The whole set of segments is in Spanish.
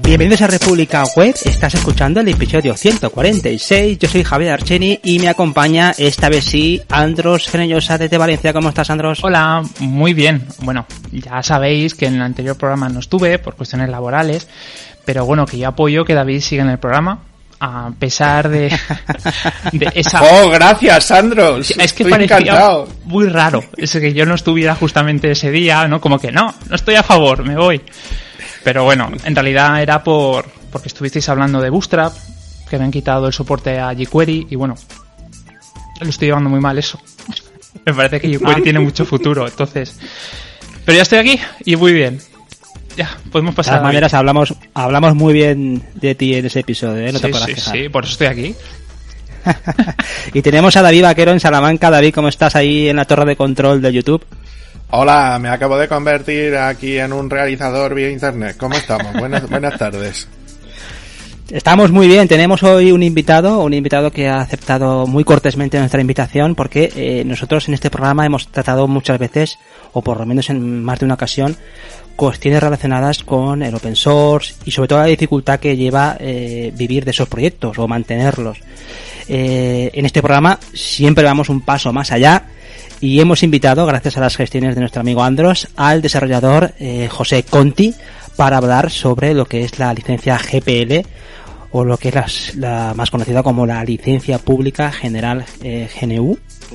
Bienvenidos a República Web, estás escuchando el episodio 146, yo soy Javier Archeni y me acompaña esta vez sí Andros Fenollosa desde Valencia. ¿Cómo estás, Andros? Hola, muy bien. Bueno, ya sabéis que en el anterior programa no estuve por cuestiones laborales, pero bueno, que yo apoyo que David siga en el programa. A pesar de esa... ¡Oh, gracias, Andros! Es que estoy parecía encantado. Muy raro ese que yo no estuviera justamente ese día, ¿no? Como que no estoy a favor, me voy. Pero bueno, en realidad era porque estuvisteis hablando de Bootstrap, que me han quitado el soporte a jQuery, y bueno, lo estoy llevando muy mal eso. Me parece que jQuery tiene mucho futuro, entonces... Pero ya estoy aquí y muy bien. Ya, podemos pasar. De todas maneras, hablamos muy bien de ti en ese episodio, ¿eh? No te podrás quejar. Sí, por eso estoy aquí. Y tenemos a David Vaquero en Salamanca. David, ¿cómo estás ahí en la torre de control de YouTube? Hola, me acabo de convertir aquí en un realizador vía internet. ¿Cómo estamos? Buenas tardes. Estamos muy bien, tenemos hoy un invitado que ha aceptado muy cortésmente nuestra invitación porque nosotros en este programa hemos tratado muchas veces, o por lo menos en más de una ocasión, cuestiones relacionadas con el open source y sobre todo la dificultad que lleva vivir de esos proyectos o mantenerlos. En este programa siempre vamos un paso más allá y hemos invitado, gracias a las gestiones de nuestro amigo Andros, al desarrollador José Conti para hablar sobre lo que es la licencia GPL o lo que es la más conocida como la licencia pública general GNU,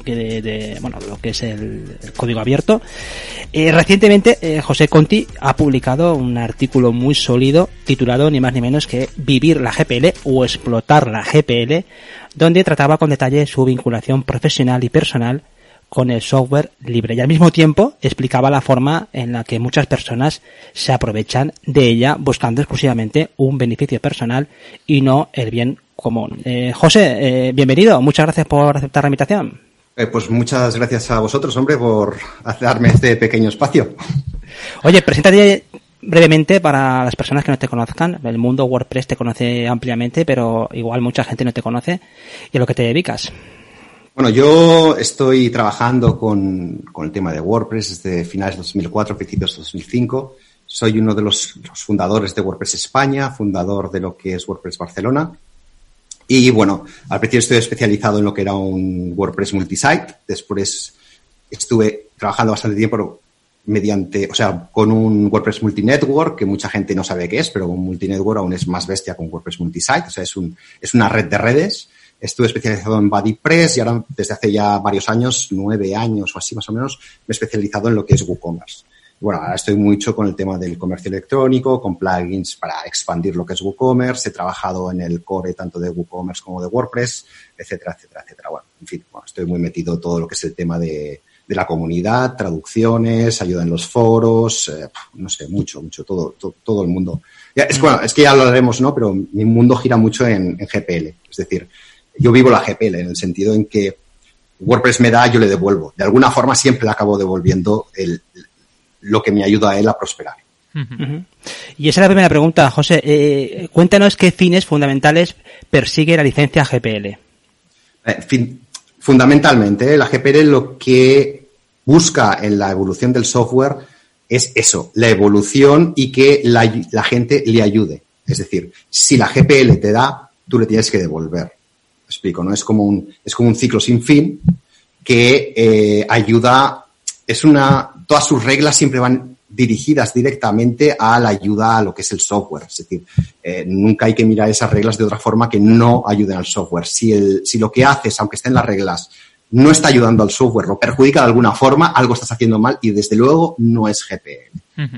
lo que es el código abierto. Recientemente José Conti ha publicado un artículo muy sólido titulado ni más ni menos que Vivir la GPL o explotar la GPL, donde trataba con detalle su vinculación profesional y personal con el software libre y al mismo tiempo explicaba la forma en la que muchas personas se aprovechan de ella buscando exclusivamente un beneficio personal y no el bien común. José, bienvenido, muchas gracias por aceptar la invitación. Pues muchas gracias a vosotros, hombre, por darme este pequeño espacio. Oye, preséntate brevemente para las personas que no te conozcan. El mundo WordPress te conoce ampliamente, pero igual mucha gente no te conoce y a lo que te dedicas. Bueno, yo estoy trabajando con el tema de WordPress desde finales de 2004, principios de 2005. Soy uno de los fundadores de WordPress España, fundador de lo que es WordPress Barcelona. Y bueno, al principio estoy especializado en lo que era un WordPress multisite. Después estuve trabajando bastante tiempo con un WordPress multinetwork, que mucha gente no sabe qué es, pero un multinetwork aún es más bestia con WordPress multisite. O sea, es una red de redes. Estuve especializado en BuddyPress y ahora desde hace ya varios años, 9 años o así más o menos, me he especializado en lo que es WooCommerce. Bueno, ahora estoy mucho con el tema del comercio electrónico, con plugins para expandir lo que es WooCommerce. He trabajado en el core tanto de WooCommerce como de WordPress, etcétera, etcétera, etcétera. Bueno, en fin, estoy muy metido en todo lo que es el tema de la comunidad, traducciones, ayuda en los foros, no sé, mucho, todo el mundo. Es que ya lo hablaremos, ¿no? Pero mi mundo gira mucho en GPL, es decir, yo vivo la GPL en el sentido en que WordPress me da, yo le devuelvo. De alguna forma siempre le acabo devolviendo lo que me ayuda a él a prosperar. Uh-huh. Y esa es la primera pregunta, José. Cuéntanos qué fines fundamentales persigue la licencia GPL. Fundamentalmente, la GPL lo que busca en la evolución del software es eso, la evolución y que la gente le ayude. Es decir, si la GPL te da, tú le tienes que devolver. Me explico, ¿no? Es como un ciclo sin fin que ayuda, todas sus reglas siempre van dirigidas directamente a la ayuda a lo que es el software. Es decir, nunca hay que mirar esas reglas de otra forma que no ayuden al software. Si lo que haces, aunque esté en las reglas, no está ayudando al software, lo perjudica de alguna forma, algo estás haciendo mal y desde luego no es GPL. Uh-huh.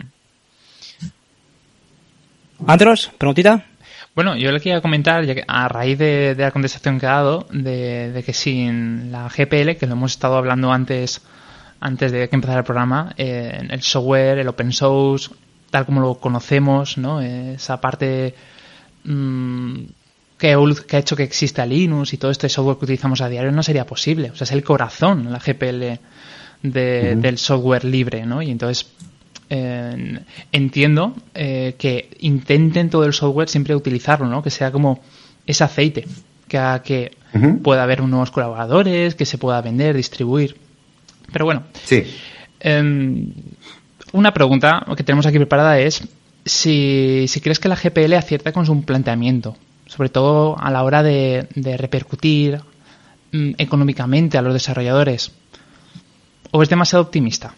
Andros, preguntita. Bueno, yo le quería comentar, ya que a raíz de la contestación que ha dado, de que sin la GPL, que lo hemos estado hablando antes de que empezara el programa, el software, el open source, tal como lo conocemos, ¿no? Esa parte que ha hecho que exista Linux y todo este software que utilizamos a diario no sería posible. O sea, es el corazón, la GPL del software libre, ¿no? Y entonces entiendo que intenten todo el software siempre utilizarlo, ¿no? Que sea como ese aceite, que pueda haber nuevos colaboradores, que se pueda vender, distribuir. Pero bueno, sí. Una pregunta que tenemos aquí preparada es si crees que la GPL acierta con su planteamiento, sobre todo a la hora de repercutir económicamente a los desarrolladores, ¿o es demasiado optimista?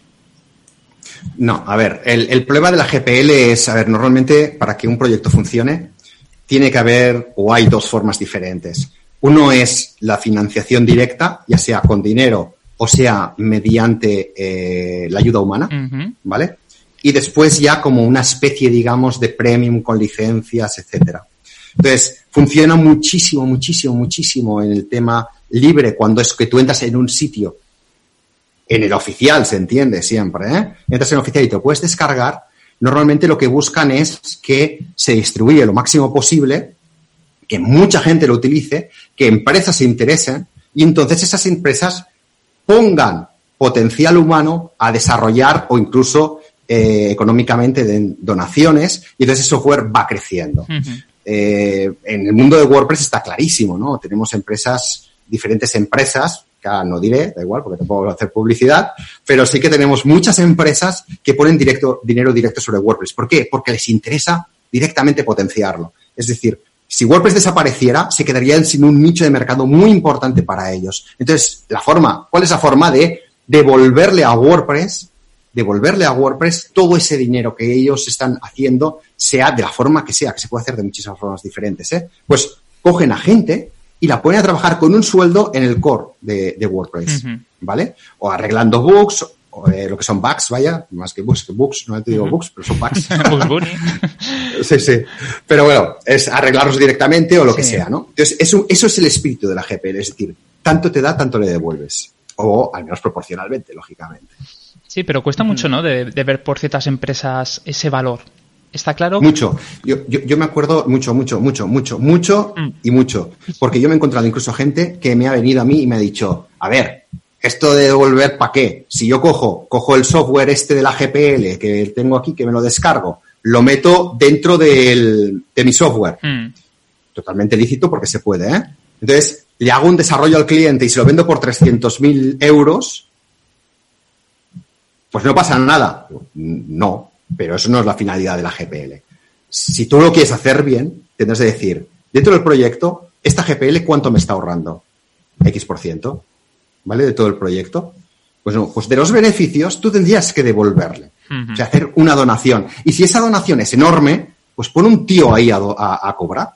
No, a ver, el problema de la GPL es, a ver, normalmente para que un proyecto funcione tiene que haber, o hay dos formas diferentes. Uno es la financiación directa, ya sea con dinero o sea mediante la ayuda humana, ¿vale? Y después ya como una especie, digamos, de premium con licencias, etcétera. Entonces, funciona muchísimo en el tema libre cuando es que tú entras en un sitio, en el oficial, se entiende siempre, ¿eh? Entras en el oficial y te lo puedes descargar. Normalmente lo que buscan es que se distribuya lo máximo posible, que mucha gente lo utilice, que empresas se interesen y entonces esas empresas pongan potencial humano a desarrollar o incluso económicamente den donaciones y entonces el software va creciendo. En el mundo de WordPress está clarísimo, ¿no? Tenemos diferentes empresas, que no diré, da igual, porque tampoco voy a hacer publicidad, pero sí que tenemos muchas empresas que ponen dinero directo sobre WordPress. ¿Por qué? Porque les interesa directamente potenciarlo. Es decir, si WordPress desapareciera, se quedarían sin un nicho de mercado muy importante para ellos. Entonces, ¿cuál es la forma de devolverle a WordPress todo ese dinero que ellos están haciendo, sea de la forma que sea, que se puede hacer de muchísimas formas diferentes, ¿eh? Pues cogen a gente y la ponen a trabajar con un sueldo en el core de WordPress, ¿vale? O arreglando bugs, o lo que son bugs, vaya, más que bugs, no te digo bugs, pero son bugs. Bugs Bunny. Sí. Pero bueno, es arreglarlos directamente o lo que sea, ¿no? Entonces, eso es el espíritu de la GPL, es decir, tanto te da, tanto le devuelves. O al menos proporcionalmente, lógicamente. Sí, pero cuesta mucho, ¿no? De ver por ciertas empresas ese valor. ¿Está claro? Mucho. Yo me acuerdo mucho. Y mucho. Porque yo me he encontrado incluso gente que me ha venido a mí y me ha dicho, a ver, esto de devolver, ¿para qué? Si yo cojo el software de la GPL que tengo aquí, que me lo descargo, lo meto dentro de mi software. Totalmente lícito porque se puede, ¿eh? Entonces, le hago un desarrollo al cliente y se lo vendo por 300.000 euros, pues no pasa nada. No, pero eso no es la finalidad de la GPL. Si tú lo quieres hacer bien, tendrás que decir, dentro del proyecto, esta GPL, ¿cuánto me está ahorrando? X%, ¿vale? De todo el proyecto. Pues no, pues de los beneficios tú tendrías que devolverle. O sea, hacer una donación. Y si esa donación es enorme, pues pon un tío ahí a cobrar.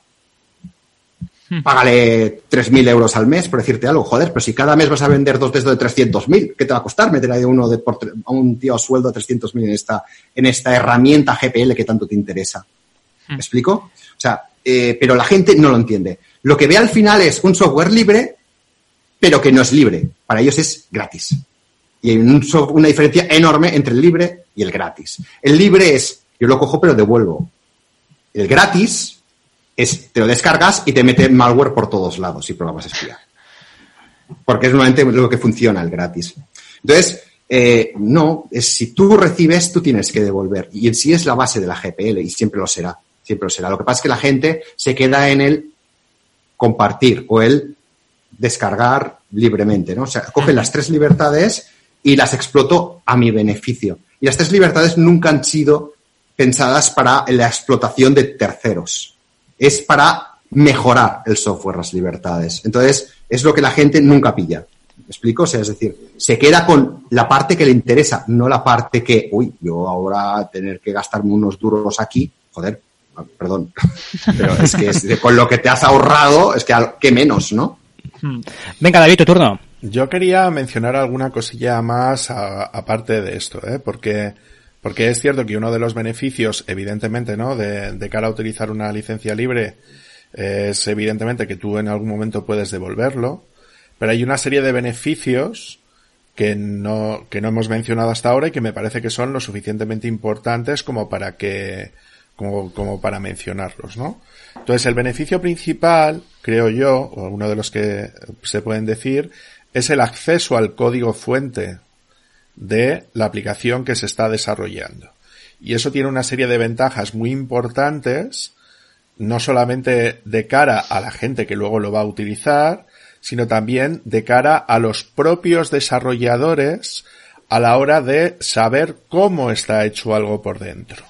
Págale 3.000 euros al mes, por decirte algo. Joder, pero si cada mes vas a vender 2 de estos de 300.000, ¿qué te va a costar meter ahí a un tío a sueldo de 300.000 en esta herramienta GPL que tanto te interesa? ¿Me explico? O sea, pero la gente no lo entiende. Lo que ve al final es un software libre, pero que no es libre. Para ellos es gratis. Y hay una diferencia enorme entre el libre y el gratis. El libre es, yo lo cojo pero devuelvo. El gratis es, te lo descargas y te mete malware por todos lados y programas espía. Porque es normalmente lo que funciona el gratis. Entonces, no, si tú recibes, tú tienes que devolver. Y en sí es la base de la GPL y siempre lo será. Siempre lo será. Lo que pasa es que la gente se queda en el compartir o el descargar libremente, ¿no? O sea, cogen las 3 libertades y las exploto a mi beneficio. Y las 3 libertades nunca han sido pensadas para la explotación de terceros. Es para mejorar el software, las libertades. Entonces, es lo que la gente nunca pilla. ¿Me explico? O sea, es decir, se queda con la parte que le interesa, no la parte que, yo ahora tener que gastarme unos duros aquí, joder, perdón, pero es que con lo que te has ahorrado, es que menos, ¿no? Venga, David, tu turno. Yo quería mencionar alguna cosilla más aparte de esto, porque es cierto que uno de los beneficios, evidentemente, ¿no? De cara a utilizar una licencia libre, es evidentemente que tú en algún momento puedes devolverlo, pero hay una serie de beneficios que no hemos mencionado hasta ahora y que me parece que son lo suficientemente importantes como para mencionarlos, ¿no? Entonces, el beneficio principal, creo yo, o uno de los que se pueden decir, es el acceso al código fuente de la aplicación que se está desarrollando. Y eso tiene una serie de ventajas muy importantes, no solamente de cara a la gente que luego lo va a utilizar, sino también de cara a los propios desarrolladores a la hora de saber cómo está hecho algo por dentro.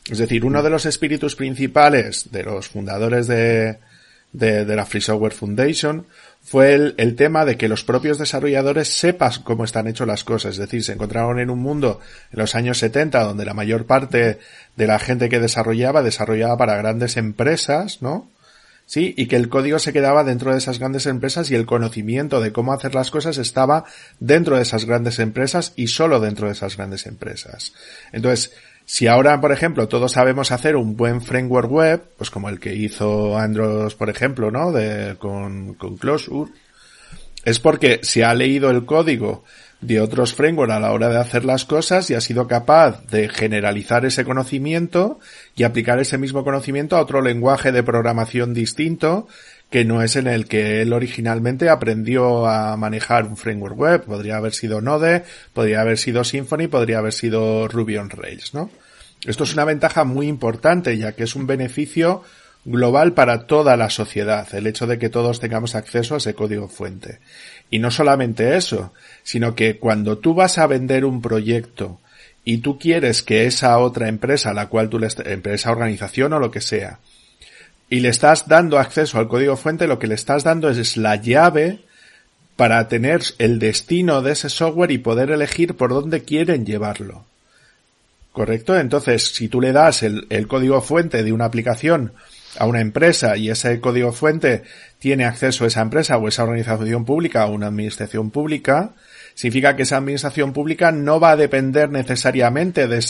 Es decir, uno de los espíritus principales de los fundadores de la Free Software Foundation fue el tema de que los propios desarrolladores sepan cómo están hechas las cosas. Es decir, se encontraron en un mundo en los años 70 donde la mayor parte de la gente que desarrollaba para grandes empresas, ¿no? Sí, y que el código se quedaba dentro de esas grandes empresas y el conocimiento de cómo hacer las cosas estaba dentro de esas grandes empresas y solo dentro de esas grandes empresas. Entonces, si ahora, por ejemplo, todos sabemos hacer un buen framework web, pues como el que hizo Andros, por ejemplo, ¿no? Con Closure, es porque se ha leído el código de otros frameworks a la hora de hacer las cosas y ha sido capaz de generalizar ese conocimiento y aplicar ese mismo conocimiento a otro lenguaje de programación distinto que no es en el que él originalmente aprendió a manejar un framework web. Podría haber sido Node, podría haber sido Symfony, podría haber sido Ruby on Rails, ¿no? Esto es una ventaja muy importante, ya que es un beneficio global para toda la sociedad, el hecho de que todos tengamos acceso a ese código fuente. Y no solamente eso, sino que cuando tú vas a vender un proyecto y tú quieres que esa otra empresa, a la cual empresa, organización o lo que sea, y le estás dando acceso al código fuente, lo que le estás dando es la llave para tener el destino de ese software y poder elegir por dónde quieren llevarlo. ¿Correcto? Entonces, si tú le das el código fuente de una aplicación a una empresa y ese código fuente tiene acceso a esa empresa o esa organización pública o una administración pública, significa que esa administración pública no va a depender necesariamente de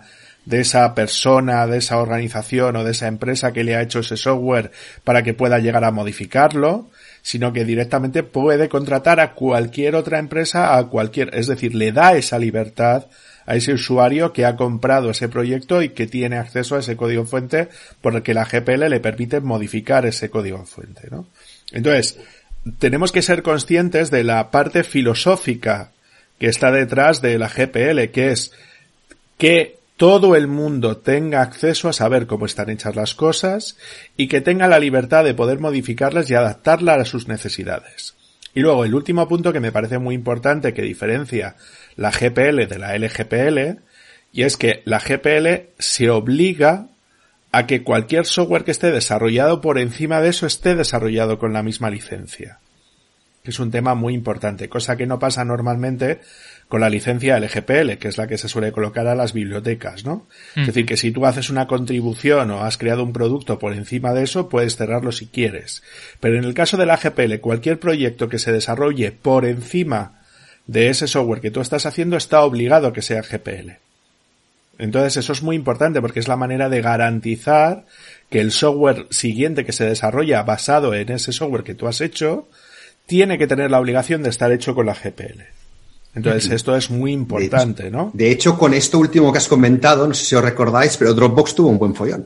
esa persona, de esa organización o de esa empresa que le ha hecho ese software para que pueda llegar a modificarlo, sino que directamente puede contratar a cualquier otra empresa, es decir, le da esa libertad a ese usuario que ha comprado ese proyecto y que tiene acceso a ese código fuente porque la GPL le permite modificar ese código fuente, ¿no? Entonces, tenemos que ser conscientes de la parte filosófica que está detrás de la GPL, que es que todo el mundo tenga acceso a saber cómo están hechas las cosas y que tenga la libertad de poder modificarlas y adaptarlas a sus necesidades. Y luego, el último punto que me parece muy importante que diferencia la GPL de la LGPL, y es que la GPL se obliga a que cualquier software que esté desarrollado por encima de eso esté desarrollado con la misma licencia. Que es un tema muy importante, cosa que no pasa normalmente con la licencia LGPL, que es la que se suele colocar a las bibliotecas, ¿no? Es decir, que si tú haces una contribución o has creado un producto por encima de eso, puedes cerrarlo si quieres. Pero en el caso de la GPL, cualquier proyecto que se desarrolle por encima de ese software que tú estás haciendo está obligado a que sea GPL. Entonces eso es muy importante porque es la manera de garantizar que el software siguiente que se desarrolla basado en ese software que tú has hecho tiene que tener la obligación de estar hecho con la GPL. Entonces esto es muy importante, ¿no? De hecho, con esto último que has comentado, no sé si os recordáis, pero Dropbox tuvo un buen follón.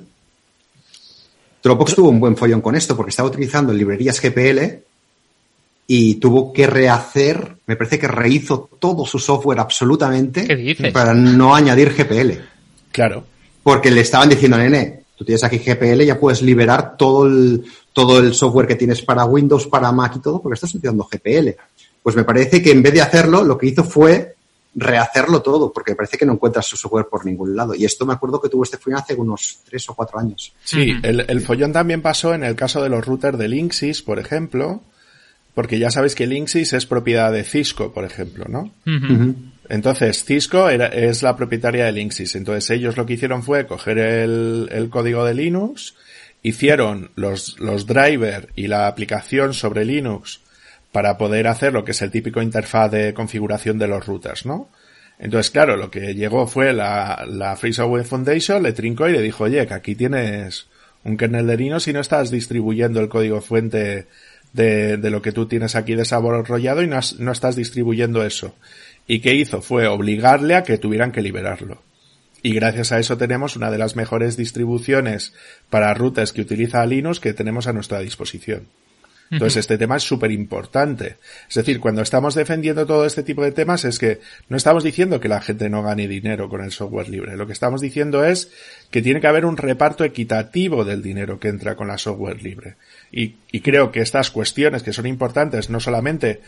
Dropbox tuvo un buen follón con esto porque estaba utilizando librerías GPL y tuvo que rehacer, me parece que rehizo todo su software absolutamente. ¿Qué dices? Para no añadir GPL. Claro. Porque le estaban diciendo, nene, tú tienes aquí GPL, ya puedes liberar todo el software que tienes para Windows, para Mac y todo, porque estás utilizando GPL. Pues me parece que en vez de hacerlo, lo que hizo fue rehacerlo todo, porque me parece que no encuentras su software por ningún lado. Y esto me acuerdo que tuvo este follón hace unos 3 o 4 años. Sí, el follón también pasó en el caso de los routers de Linksys, por ejemplo, porque ya sabéis que Linksys es propiedad de Cisco, por ejemplo, ¿no? Entonces, Cisco es la propietaria de Linksys. Entonces, ellos lo que hicieron fue coger el código de Linux, hicieron los drivers y la aplicación sobre Linux para poder hacer lo que es el típico interfaz de configuración de los routers, ¿no? Entonces, claro, lo que llegó fue la Free Software Foundation, le trincó y le dijo, oye, que aquí tienes un kernel de Linux y no estás distribuyendo el código fuente de lo que tú tienes aquí desarrollado y no estás distribuyendo eso. ¿Y qué hizo? Fue obligarle a que tuvieran que liberarlo. Y gracias a eso tenemos una de las mejores distribuciones para routers que utiliza Linux que tenemos a nuestra disposición. Entonces este tema es súper importante. Es decir, cuando estamos defendiendo todo este tipo de temas es que no estamos diciendo que la gente no gane dinero con el software libre. Lo que estamos diciendo es que tiene que haber un reparto equitativo del dinero que entra con la software libre. Y creo que estas cuestiones que son importantes no solamente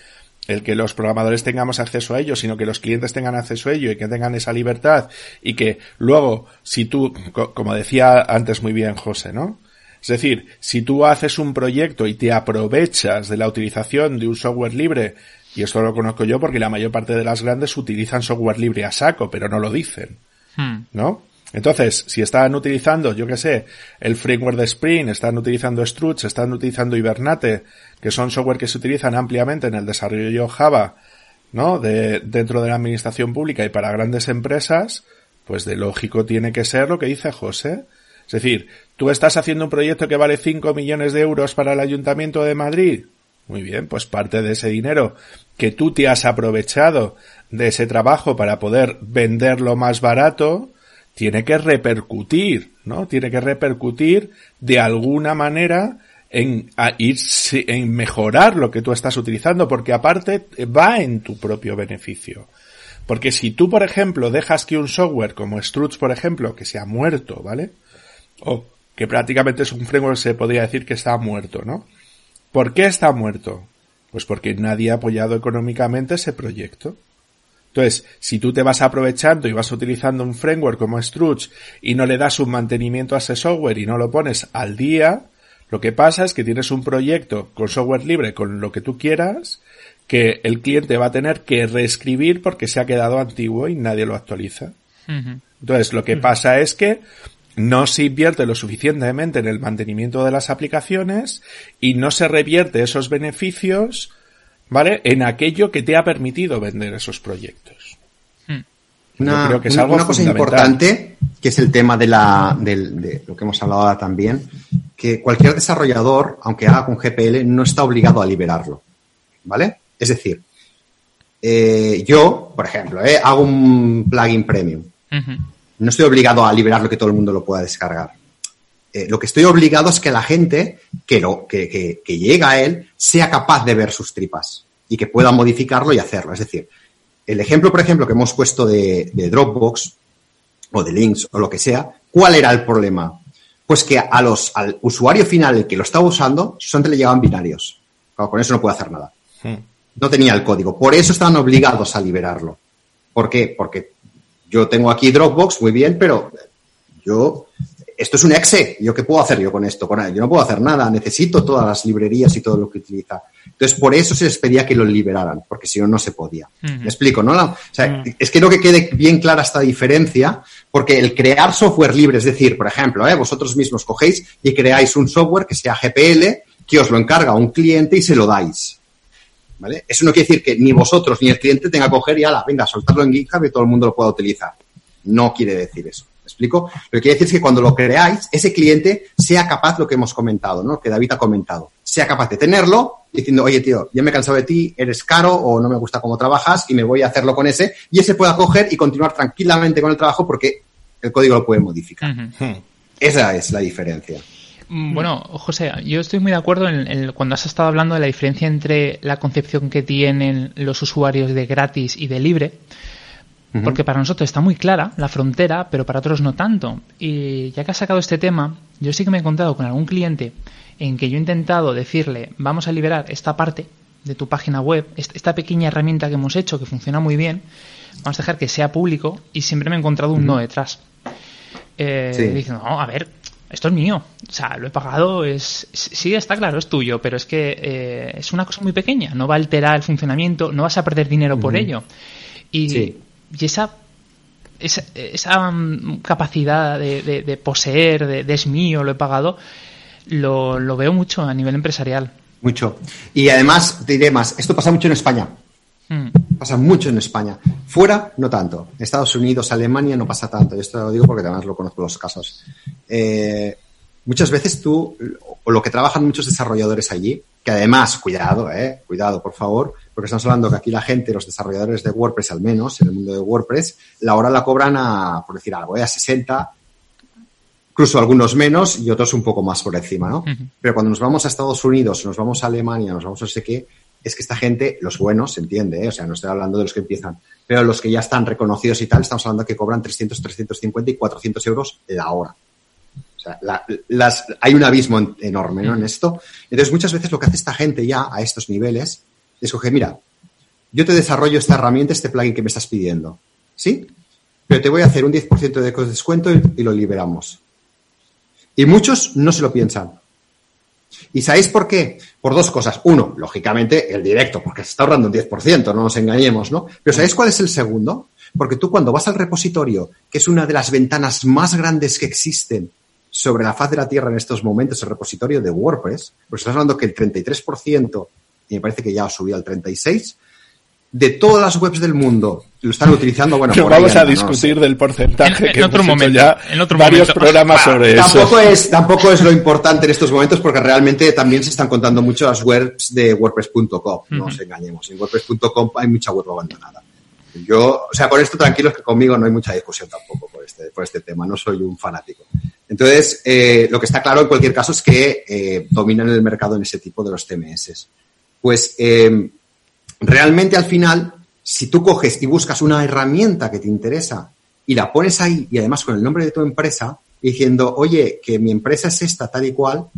el que los programadores tengamos acceso a ello, sino que los clientes tengan acceso a ello y que tengan esa libertad y que luego, si tú, como decía antes muy bien José, ¿no? Es decir, si tú haces un proyecto y te aprovechas de la utilización de un software libre, y esto lo conozco yo porque la mayor parte de las grandes utilizan software libre a saco, pero no lo dicen, ¿no? Entonces, si están utilizando, yo qué sé, el framework de Spring, están utilizando Struts, están utilizando Hibernate, que son software que se utilizan ampliamente en el desarrollo Java, ¿no? Dentro de la administración pública y para grandes empresas, pues de lógico tiene que ser lo que dice José. Es decir, tú estás haciendo un proyecto que vale 5 millones de euros para el Ayuntamiento de Madrid. Muy bien, pues parte de ese dinero que tú te has aprovechado de ese trabajo para poder venderlo más barato, tiene que repercutir, ¿no? Tiene que repercutir de alguna manera en mejorar lo que tú estás utilizando, porque aparte va en tu propio beneficio. Porque si tú, por ejemplo, dejas que un software como Struts, por ejemplo, que se ha muerto, ¿vale? O que prácticamente es un framework, se podría decir que está muerto, ¿no? ¿Por qué está muerto? Pues porque nadie ha apoyado económicamente ese proyecto. Entonces, si tú te vas aprovechando y vas utilizando un framework como Struts y no le das un mantenimiento a ese software y no lo pones al día, lo que pasa es que tienes un proyecto con software libre, con lo que tú quieras, que el cliente va a tener que reescribir porque se ha quedado antiguo y nadie lo actualiza. Entonces, lo que pasa es que no se invierte lo suficientemente en el mantenimiento de las aplicaciones y no se revierte esos beneficios, ¿vale?, en aquello que te ha permitido vender esos proyectos. Una cosa importante, que es el tema de lo que hemos hablado ahora también, que cualquier desarrollador, aunque haga con GPL, no está obligado a liberarlo, ¿vale? Es decir, yo, por ejemplo, hago un plugin premium. No estoy obligado a liberarlo, que todo el mundo lo pueda descargar. Lo que estoy obligado es que la gente que llega a él sea capaz de ver sus tripas y que pueda modificarlo y hacerlo. Es decir, el ejemplo, por ejemplo, que hemos puesto de Dropbox o de Links o lo que sea, ¿cuál era el problema? Pues que al usuario final, el que lo estaba usando, solamente le llegaban binarios. Claro, con eso no puede hacer nada. No tenía el código. Por eso estaban obligados a liberarlo. ¿Por qué? Porque yo tengo aquí Dropbox, muy bien, pero esto es un exe. ¿Yo qué puedo hacer yo con esto? Yo no puedo hacer nada. Necesito todas las librerías y todo lo que utiliza. Entonces, por eso se les pedía que lo liberaran, porque si no, no se podía. ¿Me explico, no? Es que no que quede bien clara esta diferencia, porque el crear software libre, es decir, por ejemplo, vosotros mismos cogéis y creáis un software que sea GPL, que os lo encarga un cliente y se lo dais. ¿Vale? Eso no quiere decir que ni vosotros ni el cliente tenga que coger y venga, soltarlo en GitHub y todo el mundo lo pueda utilizar. No quiere decir eso. ¿Me explico? Lo que quiere decir es que cuando lo creáis, ese cliente sea capaz, lo que hemos comentado, ¿no? Que David ha comentado, sea capaz de tenerlo diciendo, oye, tío, ya me he cansado de ti, eres caro o no me gusta cómo trabajas y me voy a hacerlo con ese, y ese pueda coger y continuar tranquilamente con el trabajo porque el código lo puede modificar. Esa es la diferencia. Bueno, José, yo estoy muy de acuerdo cuando has estado hablando de la diferencia entre la concepción que tienen los usuarios de gratis y de libre, porque para nosotros está muy clara la frontera, pero para otros no tanto. Y ya que has sacado este tema, yo sí que me he encontrado con algún cliente en que yo he intentado decirle, vamos a liberar esta parte de tu página web, esta pequeña herramienta que hemos hecho, que funciona muy bien, vamos a dejar que sea público, y siempre me he encontrado un no detrás. Diciendo, no, a ver, esto es mío, o sea, lo he pagado, sí, está claro, es tuyo, pero es que es una cosa muy pequeña, no va a alterar el funcionamiento, no vas a perder dinero por ello. Y esa capacidad de poseer, de es mío, lo he pagado, lo veo mucho a nivel empresarial. Mucho. Y además, te diré más, esto pasa mucho en España. Pasa mucho en España. Fuera, no tanto. En Estados Unidos, Alemania, no pasa tanto. Y esto lo digo porque además lo conozco los casos. Muchas veces o lo que trabajan muchos desarrolladores allí, que además, cuidado, por favor, porque estamos hablando que aquí la gente, los desarrolladores de WordPress al menos, en el mundo de WordPress, la hora la cobran por decir algo, a 60, incluso algunos menos y otros un poco más por encima, ¿no? Pero cuando nos vamos a Estados Unidos, nos vamos a Alemania, nos vamos a no sé qué, es que esta gente, los buenos, se entiende, o sea, no estoy hablando de los que empiezan, pero los que ya están reconocidos y tal, estamos hablando de que cobran 300, 350 y 400 euros la hora. O sea, hay un abismo enorme, ¿no?, en esto. Entonces, muchas veces lo que hace esta gente ya a estos niveles es coger, mira, yo te desarrollo esta herramienta, este plugin que me estás pidiendo, ¿sí? Pero te voy a hacer un 10% de descuento y lo liberamos. Y muchos no se lo piensan. ¿Y sabéis por qué? Por dos cosas. Uno, lógicamente, el directo, porque se está ahorrando un 10%, no nos engañemos, ¿no? Pero ¿sabéis cuál es el segundo? Porque tú cuando vas al repositorio, que es una de las ventanas más grandes que existen sobre la faz de la Tierra en estos momentos, el repositorio de WordPress, pues estás hablando que el 33%, y me parece que ya ha subido al 36%, de todas las webs del mundo lo están utilizando. Bueno, no vamos a discutir del porcentaje que en otro hemos momento, hecho ya en otro varios momento. programas sobre eso. Tampoco es lo importante en estos momentos porque realmente también se están contando mucho las webs de WordPress.com, no nos engañemos. En WordPress.com hay mucha web abandonada. Con esto tranquilos que conmigo no hay mucha discusión tampoco por este tema, no soy un fanático. Entonces, lo que está claro en cualquier caso es que dominan el mercado en ese tipo de los CMS. Pues realmente al final, si tú coges y buscas una herramienta que te interesa y la pones ahí y además con el nombre de tu empresa diciendo, oye, que mi empresa es esta tal y cual,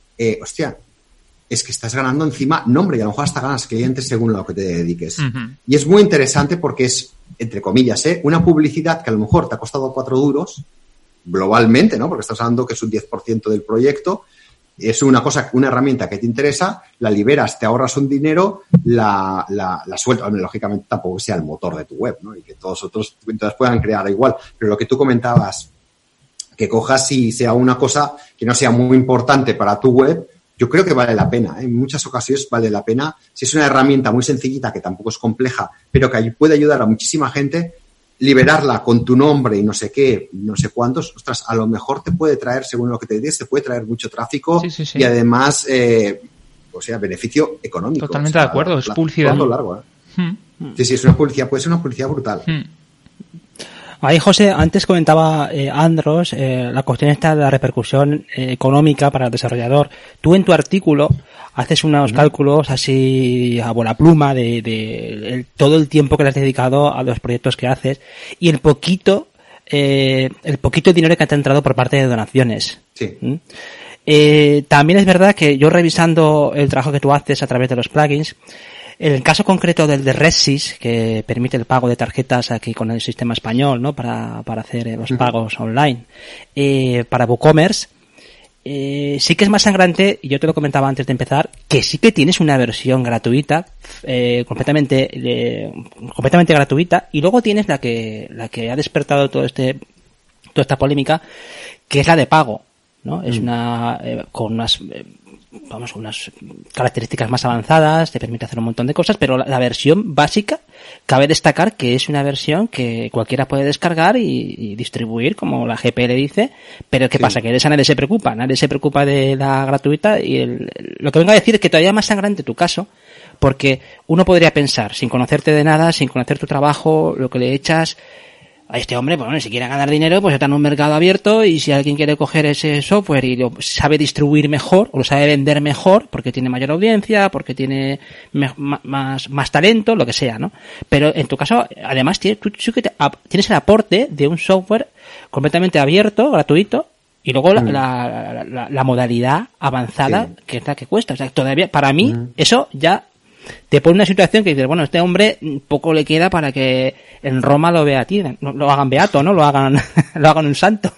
es que estás ganando encima nombre y a lo mejor hasta ganas clientes según lo que te dediques. Y es muy interesante porque es, entre comillas, una publicidad que a lo mejor te ha costado 4 duros globalmente, ¿no? Porque estás hablando que es un 10% del proyecto. Es una herramienta que te interesa, la liberas, te ahorras un dinero, la sueltas. Lógicamente tampoco sea el motor de tu web, ¿no? Y que todos otros entonces puedan crear igual. Pero lo que tú comentabas, que cojas y sea una cosa que no sea muy importante para tu web, yo creo que vale la pena. En muchas ocasiones vale la pena. Si es una herramienta muy sencillita, que tampoco es compleja, pero que puede ayudar a muchísima gente, liberarla con tu nombre y no sé qué, no sé cuántos, ostras, a lo mejor te puede traer, según lo que te dices, te puede traer mucho tráfico y además, beneficio económico. Totalmente de acuerdo, es publicidad. Largo, Sí, es una publicidad, puede ser una publicidad brutal. Ahí, José, antes comentaba Andros la cuestión esta de la repercusión económica para el desarrollador. Tú en tu artículo haces unos cálculos así a bola pluma de todo el tiempo que le has dedicado a los proyectos que haces y el poquito dinero que te ha entrado por parte de donaciones. Sí. También es verdad que yo revisando el trabajo que tú haces a través de los plugins, en el caso concreto del de RedSys, que permite el pago de tarjetas aquí con el sistema español, ¿no? Para hacer los pagos online, para WooCommerce, sí que es más sangrante, y yo te lo comentaba antes de empezar, que sí que tienes una versión gratuita, completamente gratuita, y luego tienes la que ha despertado toda esta polémica, que es la de pago, ¿no? Es con unas características más avanzadas, te permite hacer un montón de cosas, pero la versión básica, cabe destacar que es una versión que cualquiera puede descargar y distribuir, como la GPL dice, pero ¿qué pasa? Que de esa nadie se preocupa de la gratuita, y lo que vengo a decir es que todavía más sangrante tu caso, porque uno podría pensar, sin conocerte de nada, sin conocer tu trabajo, lo que le echas a este hombre, pues bueno, si quiere ganar dinero, pues está en un mercado abierto, y si alguien quiere coger ese software y lo sabe distribuir mejor, o lo sabe vender mejor, porque tiene mayor audiencia, porque tiene más talento, lo que sea, ¿no? Pero en tu caso, además, tú sí que tienes el aporte de un software completamente abierto, gratuito, y luego la modalidad avanzada, que es la que cuesta. O sea, todavía, para mí, eso ya te pone una situación que dices, bueno, este hombre poco le queda para que en Roma lo lo hagan beato, ¿no? Lo hagan un santo.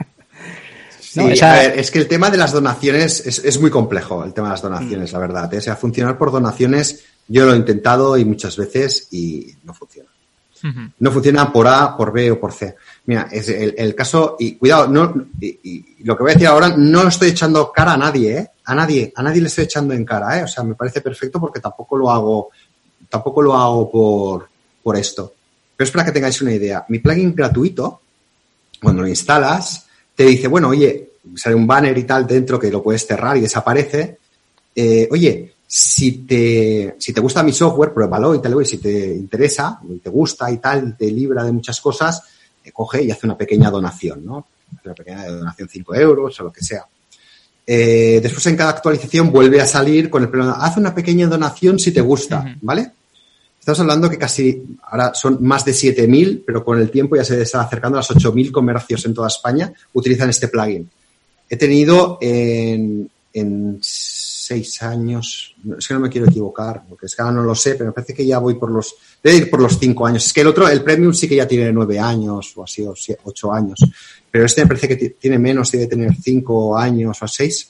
Sí, ¿no? A ver, es que el tema de las donaciones es muy complejo, el tema de las donaciones, la verdad. O sea, funcionar por donaciones, yo lo he intentado y muchas veces y no funciona. No funciona por A, por B o por C. Mira, es el caso, y cuidado, y lo que voy a decir ahora, no lo estoy echando cara a nadie, ¿eh? A nadie le estoy echando en cara, ¿eh? O sea, me parece perfecto porque tampoco lo hago por esto. Pero es para que tengáis una idea. Mi plugin gratuito, cuando lo instalas, te dice, bueno, oye, sale un banner y tal dentro que lo puedes cerrar y desaparece. Oye, si te gusta mi software, pruébalo y tal, y si te interesa, y te gusta y tal, te libra de muchas cosas, coge y hace una pequeña donación, ¿no? Hace una pequeña donación, 5 euros o lo que sea. Después en cada actualización vuelve a salir con el problema, haz una pequeña donación si te gusta, ¿vale? Estamos hablando que casi, ahora son más de 7.000, pero con el tiempo ya se está acercando a los 8.000 comercios en toda España, utilizan este plugin. He tenido en 6 años, es que no me quiero equivocar, porque es que ahora no lo sé, pero me parece que ya debe ir por los 5 años. Es que el Premium sí que ya tiene 9 años o así, o 8 años, pero este me parece que tiene menos, debe tener 5 años o 6.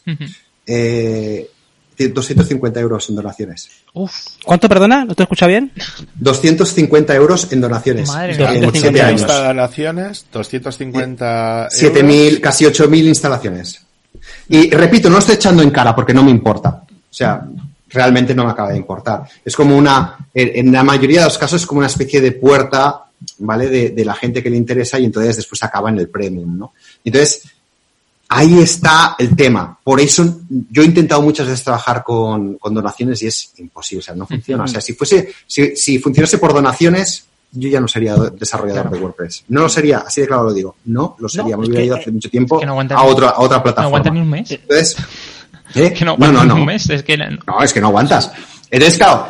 250 euros en donaciones. Uf. ¿Cuánto, perdona? ¿No te escucha bien? 250 euros en donaciones. Madre mía. En 7 años. Instalaciones, 250 7.000, casi 8.000 instalaciones. Y repito, no estoy echando en cara porque no me importa. O sea, realmente no me acaba de importar. Es como en la mayoría de los casos es como una especie de puerta, ¿vale? De la gente que le interesa y entonces después acaba en el premium, ¿no? Entonces, ahí está el tema. Por eso yo he intentado muchas veces trabajar con donaciones y es imposible, o sea, no funciona. O sea, si funcionase por donaciones, yo ya no sería desarrollador de WordPress. No lo sería, así de claro lo digo. No lo sería. Me hubiera ido hace mucho tiempo a otra plataforma. No aguanta ni un mes. Entonces, que no aguanta ni un mes. Es que no, es que no aguantas. Entonces, claro,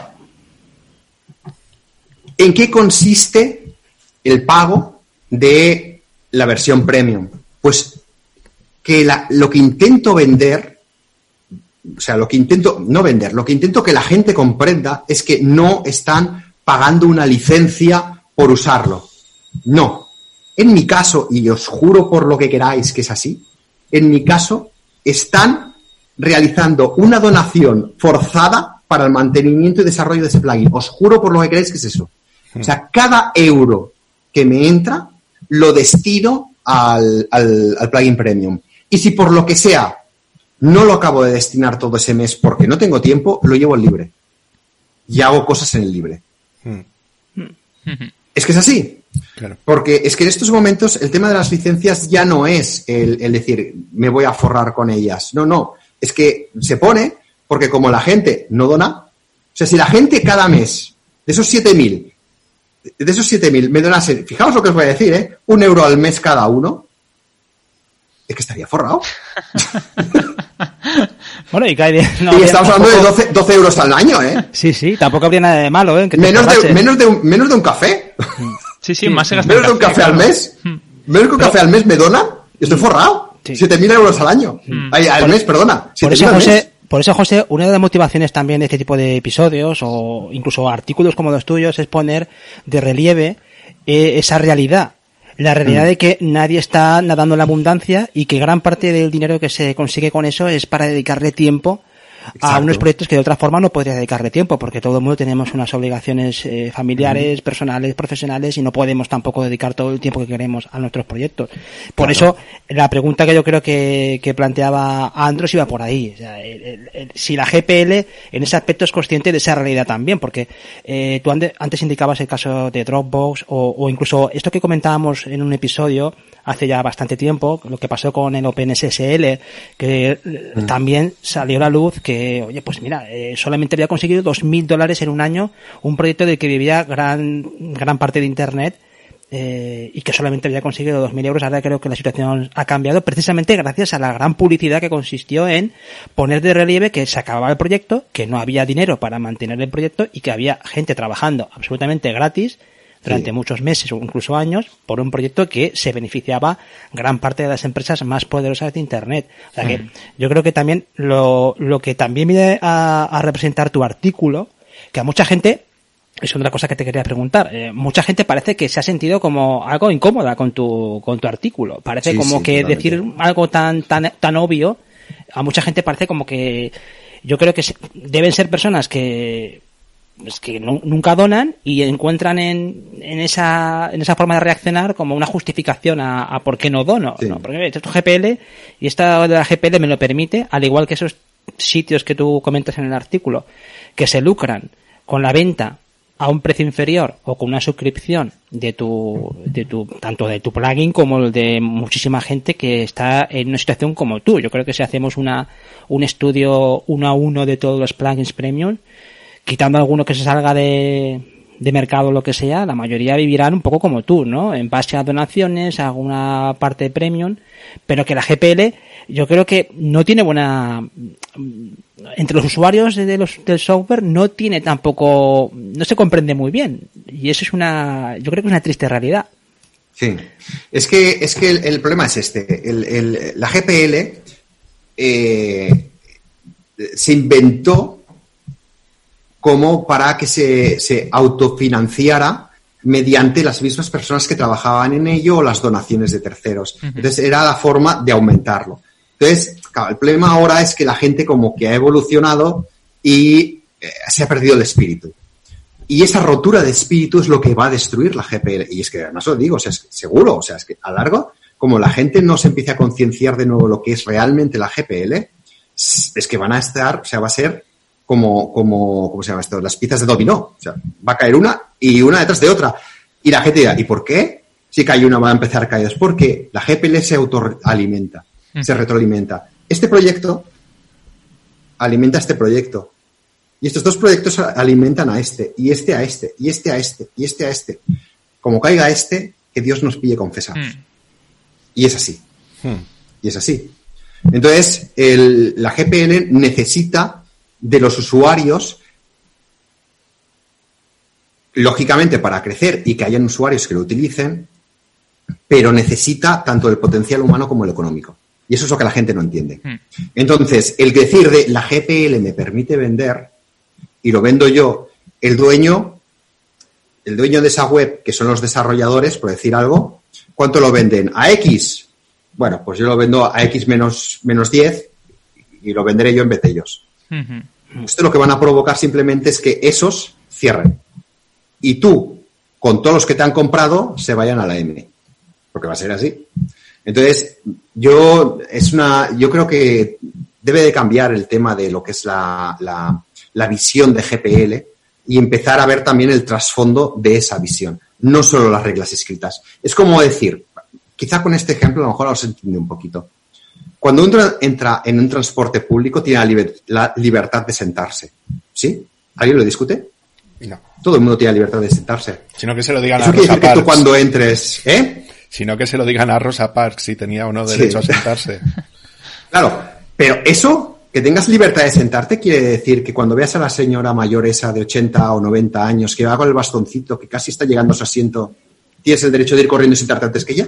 ¿en qué consiste el pago de la versión premium? Pues que lo que intento vender, o sea, lo que intento que la gente comprenda es que no están pagando una licencia por usarlo. No. En mi caso, y os juro por lo que queráis que es así, en mi caso están realizando una donación forzada para el mantenimiento y desarrollo de ese plugin. Os juro por lo que queráis que es eso. O sea, cada euro que me entra lo destino al plugin premium. Y si por lo que sea no lo acabo de destinar todo ese mes porque no tengo tiempo, lo llevo en libre. Y hago cosas en el libre. Es que es así. Claro. Porque es que en estos momentos el tema de las licencias ya no es el decir me voy a forrar con ellas. No. Es que se pone porque como la gente no dona, o sea, si la gente cada mes de esos 7.000 me donase, fijaos lo que os voy a decir, 1 euro al mes cada uno, es que estaría forrado. Bueno, y estamos hablando de 12 euros al año, ¿eh? Sí, tampoco habría nada de malo, ¿eh? Menos de un café. Sí, más se gasta. Menos de un café al mes. Menos que un café al mes me dona, estoy forrado. Sí. 7.000 euros al año. Al mes, perdona. Por eso, José, una de las motivaciones también de este tipo de episodios o incluso artículos como los tuyos es poner de relieve esa realidad. La realidad de que nadie está nadando en la abundancia y que gran parte del dinero que se consigue con eso es para dedicarle tiempo a unos proyectos que de otra forma no podría dedicarle tiempo, porque todo el mundo tenemos unas obligaciones familiares, personales, profesionales y no podemos tampoco dedicar todo el tiempo que queremos a nuestros proyectos. Por eso, la pregunta que yo creo que planteaba Andros iba por ahí. O sea, si la GPL en ese aspecto es consciente de esa realidad también, porque tú antes indicabas el caso de Dropbox o incluso esto que comentábamos en un episodio hace ya bastante tiempo, lo que pasó con el OpenSSL, que también salió a la luz que oye, pues mira, solamente había conseguido $2.000 en un año, un proyecto del que vivía gran parte de Internet, y que solamente había conseguido 2.000 euros. Ahora creo que la situación ha cambiado precisamente gracias a la gran publicidad que consistió en poner de relieve que se acababa el proyecto, que no había dinero para mantener el proyecto y que había gente trabajando absolutamente gratis durante muchos meses o incluso años por un proyecto que se beneficiaba gran parte de las empresas más poderosas de Internet. O sea que yo creo que también lo que también viene a representar tu artículo, que a mucha gente, es otra cosa que te quería preguntar, mucha gente parece que se ha sentido como algo incómoda con tu artículo. Parece como que totalmente. Decir algo tan obvio, a mucha gente parece como que yo creo que deben ser personas que nunca donan y encuentran en esa forma de reaccionar como una justificación a por qué no dono, ¿no? Porque esto es GPL y esta de la GPL me lo permite, al igual que esos sitios que tú comentas en el artículo, que se lucran con la venta a un precio inferior o con una suscripción tanto de tu plugin como el de muchísima gente que está en una situación como tú. Yo creo que si hacemos un estudio 1 a 1 de todos los plugins premium, quitando alguno que se salga de mercado o lo que sea, la mayoría vivirán un poco como tú, ¿no? En base a donaciones, a alguna parte de premium, pero que la GPL yo creo que no tiene entre los usuarios del software no tiene tampoco, no se comprende muy bien. Y eso yo creo que es una triste realidad. Sí. Es que el problema es este. La GPL, se inventó como para que se autofinanciara mediante las mismas personas que trabajaban en ello o las donaciones de terceros. Entonces era la forma de aumentarlo. Entonces, claro, el problema ahora es que la gente como que ha evolucionado y se ha perdido el espíritu. Y esa rotura de espíritu es lo que va a destruir la GPL. Y es que además lo digo, o sea, es seguro, o sea, es que a largo, como la gente no se empiece a concienciar de nuevo lo que es realmente la GPL, es que van a estar, o sea, va a ser ¿cómo se llama esto? Las piezas de dominó. O sea, va a caer una y una detrás de otra. Y la gente dirá, ¿y por qué? Si cae una va a empezar a caer. Es porque la GPL se autoalimenta, se retroalimenta. Este proyecto alimenta a este proyecto. Y estos dos proyectos alimentan a este, y este a este, y este a este, y este a este. Como caiga este, que Dios nos pille confesados. Y es así. Y es así. Entonces, la GPL necesita de los usuarios, lógicamente para crecer y que hayan usuarios que lo utilicen, pero necesita tanto el potencial humano como el económico. Y eso es lo que la gente no entiende. Entonces, el decir de la GPL me permite vender y lo vendo yo, el dueño de esa web, que son los desarrolladores, por decir algo, ¿cuánto lo venden? ¿A X? Bueno, pues yo lo vendo a X menos 10 y lo venderé yo en vez de ellos. Esto lo que van a provocar simplemente es que esos cierren. Y tú, con todos los que te han comprado, se vayan a la M. Porque va a ser así. Entonces, yo creo que debe de cambiar el tema de lo que es la visión de GPL y empezar a ver también el trasfondo de esa visión. No solo las reglas escritas. Es como decir, quizá con este ejemplo a lo mejor os entiende un poquito. Cuando uno entra en un transporte público tiene la libertad de sentarse. ¿Sí? ¿Alguien lo discute? No. Todo el mundo tiene la libertad de sentarse. Sino que se lo digan Eso a Rosa quiere decir Parks. que tú cuando entres... Sino que se lo digan a Rosa Parks si tenía o no derecho a sentarse. Claro, pero eso, que tengas libertad de sentarte, quiere decir que cuando veas a la señora mayor esa de 80 o 90 años que va con el bastoncito, que casi está llegando a su asiento, ¿tienes el derecho de ir corriendo y sentarte antes que ella?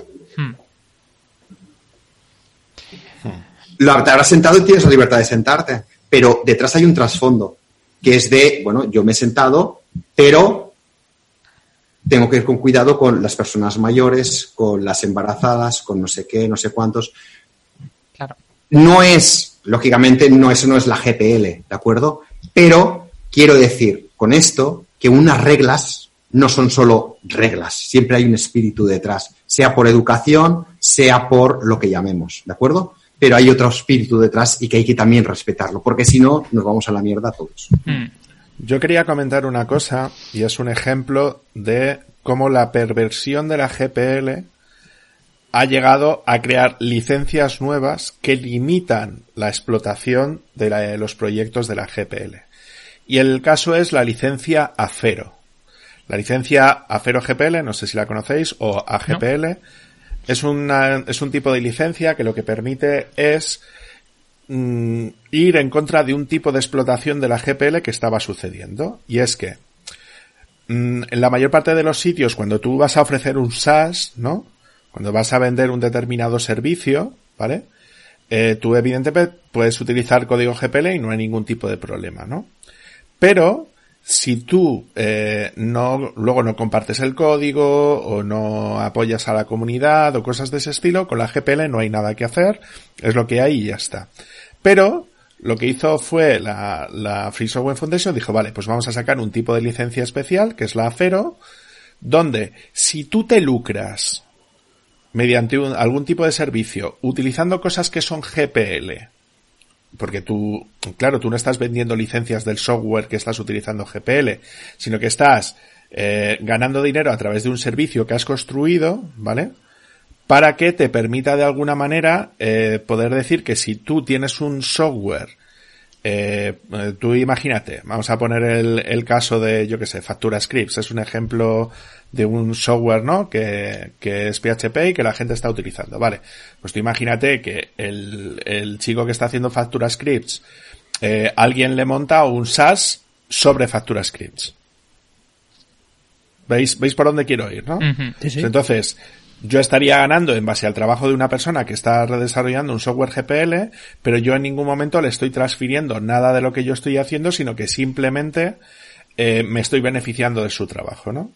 Te habrás sentado y tienes la libertad de sentarte, pero detrás hay un trasfondo, que es de, bueno, yo me he sentado, pero tengo que ir con cuidado con las personas mayores, con las embarazadas, con no sé qué, no sé cuántos. Claro. No es, lógicamente, eso no es la GPL, ¿de acuerdo? Pero quiero decir con esto que unas reglas no son solo reglas, siempre hay un espíritu detrás, sea por educación, sea por lo que llamemos, ¿de acuerdo? Pero hay otro espíritu detrás y que hay que también respetarlo, porque si no, nos vamos a la mierda todos. Yo quería comentar una cosa, y es un ejemplo de cómo la perversión de la GPL ha llegado a crear licencias nuevas que limitan la explotación de los proyectos de la GPL. Y el caso es la licencia Afero. La licencia Afero GPL, no sé si la conocéis, o AGPL, ¿no? Es un tipo de licencia que lo que permite es ir en contra de un tipo de explotación de la GPL que estaba sucediendo. Y es que en la mayor parte de los sitios, cuando tú vas a ofrecer un SaaS, ¿no? Cuando vas a vender un determinado servicio, ¿vale? Tú evidentemente puedes utilizar código GPL y no hay ningún tipo de problema, ¿no? Pero si tú luego no compartes el código o no apoyas a la comunidad o cosas de ese estilo, con la GPL no hay nada que hacer, es lo que hay y ya está. Pero lo que hizo fue la Free Software Foundation, dijo, vale, pues vamos a sacar un tipo de licencia especial, que es la Afero, donde si tú te lucras mediante algún tipo de servicio utilizando cosas que son GPL, porque tú no estás vendiendo licencias del software que estás utilizando GPL, sino que estás ganando dinero a través de un servicio que has construido, ¿vale? Para que te permita de alguna manera poder decir que si tú tienes un software, tú imagínate, vamos a poner el caso de, yo qué sé, FacturaScripts, es un ejemplo de un software, ¿no? Que es PHP y que la gente está utilizando, vale. Pues tú imagínate que el chico que está haciendo FacturaScripts, alguien le monta un SaaS sobre FacturaScripts. ¿Veis por dónde quiero ir, no? Sí, sí. Entonces, yo estaría ganando en base al trabajo de una persona que está desarrollando un software GPL, pero yo en ningún momento le estoy transfiriendo nada de lo que yo estoy haciendo, sino que simplemente me estoy beneficiando de su trabajo, ¿no?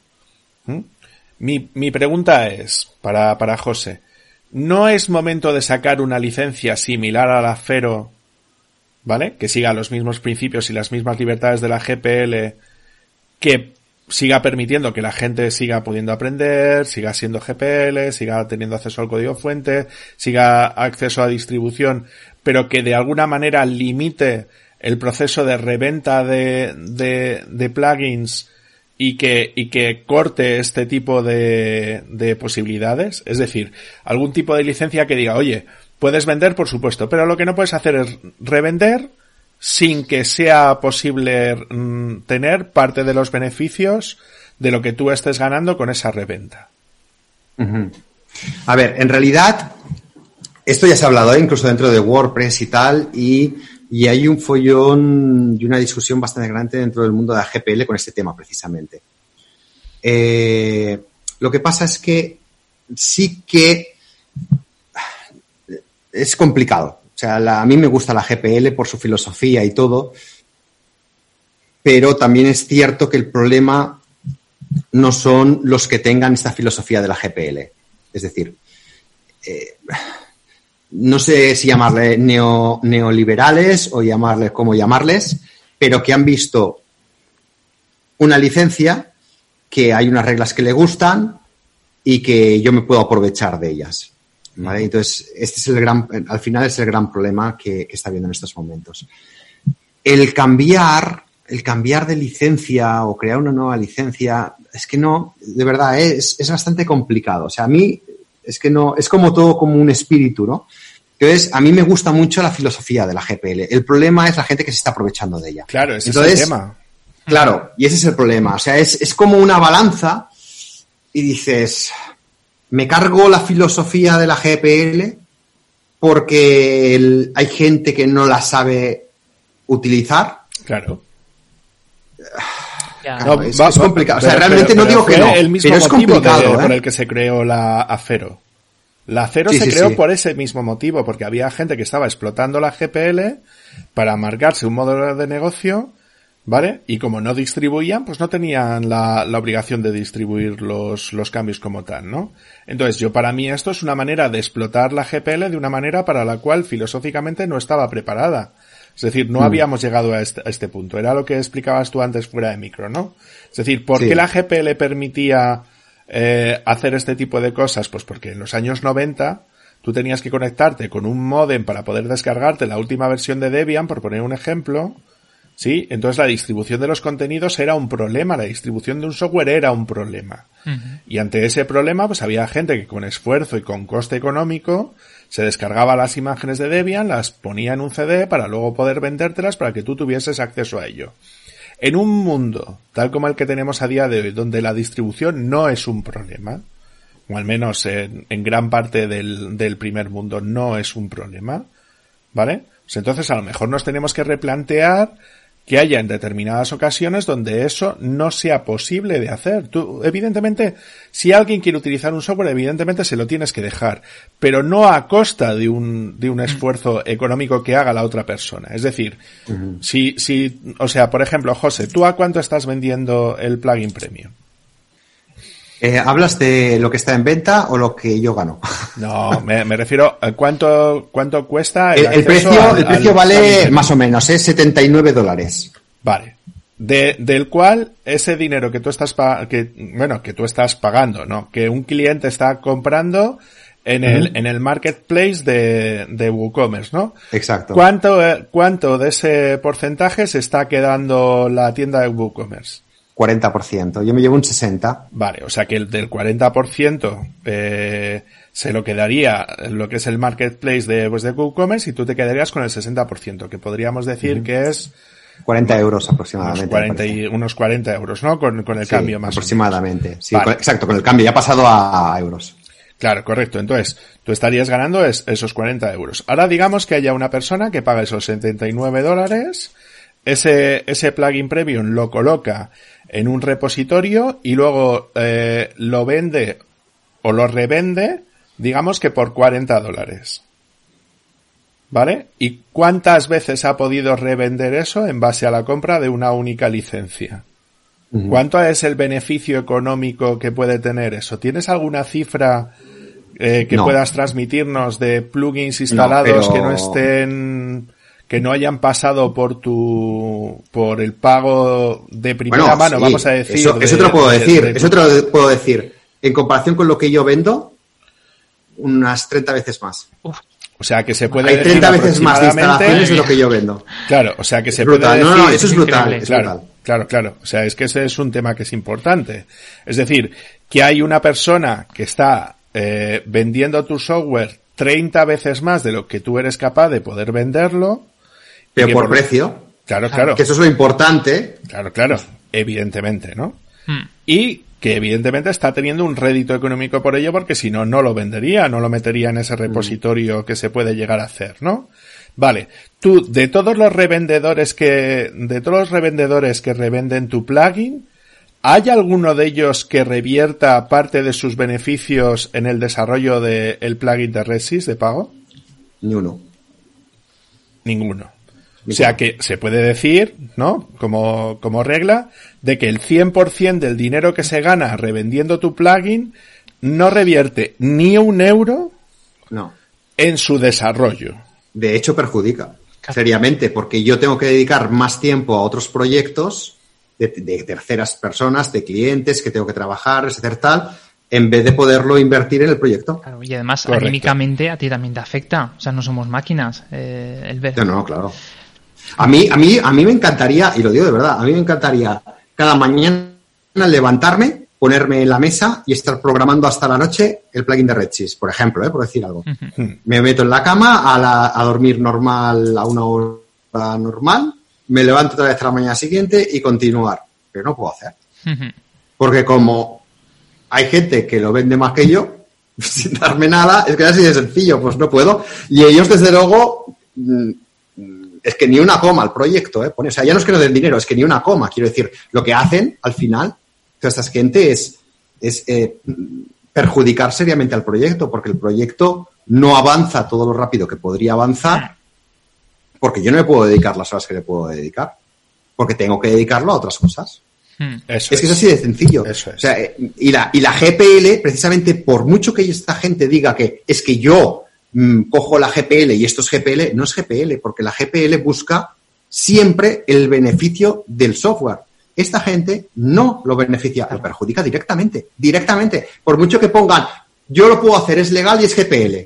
Mi pregunta es, para José, ¿no es momento de sacar una licencia similar a la Fero, ¿vale? Que siga los mismos principios y las mismas libertades de la GPL, que siga permitiendo que la gente siga pudiendo aprender, siga siendo GPL, siga teniendo acceso al código fuente, siga acceso a distribución, pero que de alguna manera limite el proceso de reventa de plugins y que corte este tipo de posibilidades? Es decir, algún tipo de licencia que diga, oye, puedes vender, por supuesto, pero lo que no puedes hacer es revender sin que sea posible tener parte de los beneficios de lo que tú estés ganando con esa reventa. Uh-huh. A ver, en realidad, esto ya se ha hablado, incluso dentro de WordPress y tal, y hay un follón y una discusión bastante grande dentro del mundo de la GPL con este tema, precisamente. Lo que pasa es que sí que es complicado. O sea, a mí me gusta la GPL por su filosofía y todo, pero también es cierto que el problema no son los que tengan esta filosofía de la GPL. Es decir, no sé si llamarle neoliberales o llamarles como llamarles, pero que han visto una licencia, que hay unas reglas que le gustan y que yo me puedo aprovechar de ellas. ¿Vale? Entonces, este es al final es el gran problema que está habiendo en estos momentos. El cambiar de licencia o crear una nueva licencia, es que no, de verdad, es bastante complicado. O sea, a mí, es que no, es como todo como un espíritu, ¿no? Entonces, a mí me gusta mucho la filosofía de la GPL. El problema es la gente que se está aprovechando de ella. Claro, ese es el tema. Claro, y ese es el problema. O sea, es como una balanza y dices, me cargo la filosofía de la GPL porque hay gente que no la sabe utilizar. Claro. Claro, es complicado. O sea, realmente no digo que no, el mismo pero es complicado, por el que se creó la Afero. La Afero se creó por ese mismo motivo, porque había gente que estaba explotando la GPL para marcarse un modelo de negocio, ¿vale? Y como no distribuían, pues no tenían la obligación de distribuir los cambios como tal, ¿no? Entonces, para mí esto es una manera de explotar la GPL de una manera para la cual filosóficamente no estaba preparada. Es decir, no habíamos llegado a este punto. Era lo que explicabas tú antes fuera de micro, ¿no? Es decir, ¿por qué la GPL permitía hacer este tipo de cosas? Pues porque en los años 90 tú tenías que conectarte con un módem para poder descargarte la última versión de Debian, por poner un ejemplo. ¿Sí? Entonces la distribución de los contenidos era un problema, la distribución de un software era un problema. Uh-huh. Y ante ese problema, pues había gente que con esfuerzo y con coste económico se descargaba las imágenes de Debian, las ponía en un CD para luego poder vendértelas para que tú tuvieses acceso a ello. En un mundo tal como el que tenemos a día de hoy, donde la distribución no es un problema, o al menos en gran parte del primer mundo no es un problema, ¿vale? Pues entonces a lo mejor nos tenemos que replantear que haya en determinadas ocasiones donde eso no sea posible de hacer. Tú, evidentemente, si alguien quiere utilizar un software, evidentemente se lo tienes que dejar, pero no a costa de un esfuerzo económico que haga la otra persona. Es decir, o sea, por ejemplo, José, ¿tú a cuánto estás vendiendo el plugin premium? ¿Hablas de lo que está en venta o lo que yo gano? No, me refiero a cuánto cuesta el precio vale más o menos, $79. Vale. Del cual ese dinero que tú estás que tú estás pagando, ¿no? Que un cliente está comprando en el marketplace de WooCommerce, ¿no? Exacto. ¿Cuánto de ese porcentaje se está quedando la tienda de WooCommerce? 40%. Yo me llevo un 60%. Vale, o sea que el del 40% se lo quedaría lo que es el marketplace de WooCommerce y tú te quedarías con el 60%, que podríamos decir que es 40 euros aproximadamente. Unos 40 euros, ¿no? Con el cambio más aproximadamente. Sí, vale. Exacto, con el cambio. Ya ha pasado a euros. Claro, correcto. Entonces, tú estarías ganando esos 40 euros. Ahora digamos que haya una persona que paga esos $79, ese plugin premium lo coloca en un repositorio y luego lo vende o lo revende, digamos que por $40. ¿Vale? ¿Y cuántas veces ha podido revender eso en base a la compra de una única licencia? ¿Cuánto es el beneficio económico que puede tener eso? ¿Tienes alguna cifra que puedas transmitirnos de plugins instalados que no estén, que no hayan pasado por el pago de primera mano, sí, vamos a decir? Eso te lo puedo decir. En comparación con lo que yo vendo, unas 30 veces más. Uf. O sea, que se puede Hay 30 veces más de instalaciones de lo que yo vendo. Claro, o sea, que se brutal. puede decir... No, eso es brutal. Es brutal. Claro. O sea, es que ese es un tema que es importante. Es decir, que hay una persona que está vendiendo tu software 30 veces más de lo que tú eres capaz de poder venderlo. Pero por precio. Claro. Que eso es lo importante. Claro. Evidentemente, ¿no? Y que evidentemente está teniendo un rédito económico por ello, porque si no, no lo vendería, no lo metería en ese repositorio que se puede llegar a hacer, ¿no? Vale, tú, de todos los revendedores que revenden tu plugin, ¿hay alguno de ellos que revierta parte de sus beneficios en el desarrollo del plugin de Redsys de pago? Ni uno. Ninguno. O sea que se puede decir, ¿no? Como regla, de que el 100% del dinero que se gana revendiendo tu plugin no revierte ni un euro en su desarrollo. De hecho, perjudica seriamente, porque yo tengo que dedicar más tiempo a otros proyectos de terceras personas, de clientes que tengo que trabajar, etcétera, tal, en vez de poderlo invertir en el proyecto. Claro, y además, correcto, anímicamente a ti también te afecta. O sea, no somos máquinas. El ver. No, claro. A mí me encantaría, y lo digo de verdad, a mí me encantaría cada mañana levantarme, ponerme en la mesa y estar programando hasta la noche el plugin de Redsys, por ejemplo, por decir algo. Uh-huh. Me meto en la cama a dormir normal, a una hora normal, me levanto otra vez a la mañana siguiente y continuar. Pero no puedo hacer. Uh-huh. Porque como hay gente que lo vende más que yo, sin darme nada, es que es así de sencillo, pues no puedo. Y ellos, desde luego... es que ni una coma al proyecto, o sea, ya no es que no den dinero, es que ni una coma. Quiero decir, lo que hacen al final, toda esta gente es perjudicar seriamente al proyecto, porque el proyecto no avanza todo lo rápido que podría avanzar, porque yo no me puedo dedicar las horas que le puedo dedicar, porque tengo que dedicarlo a otras cosas. Es que es así de sencillo. Eso es. O sea, y la GPL, precisamente, por mucho que esta gente diga que es que yo cojo la GPL y esto es GPL, no es GPL, porque la GPL busca siempre el beneficio del software. Esta gente no lo beneficia, lo perjudica directamente. Por mucho que pongan, yo lo puedo hacer, es legal y es GPL.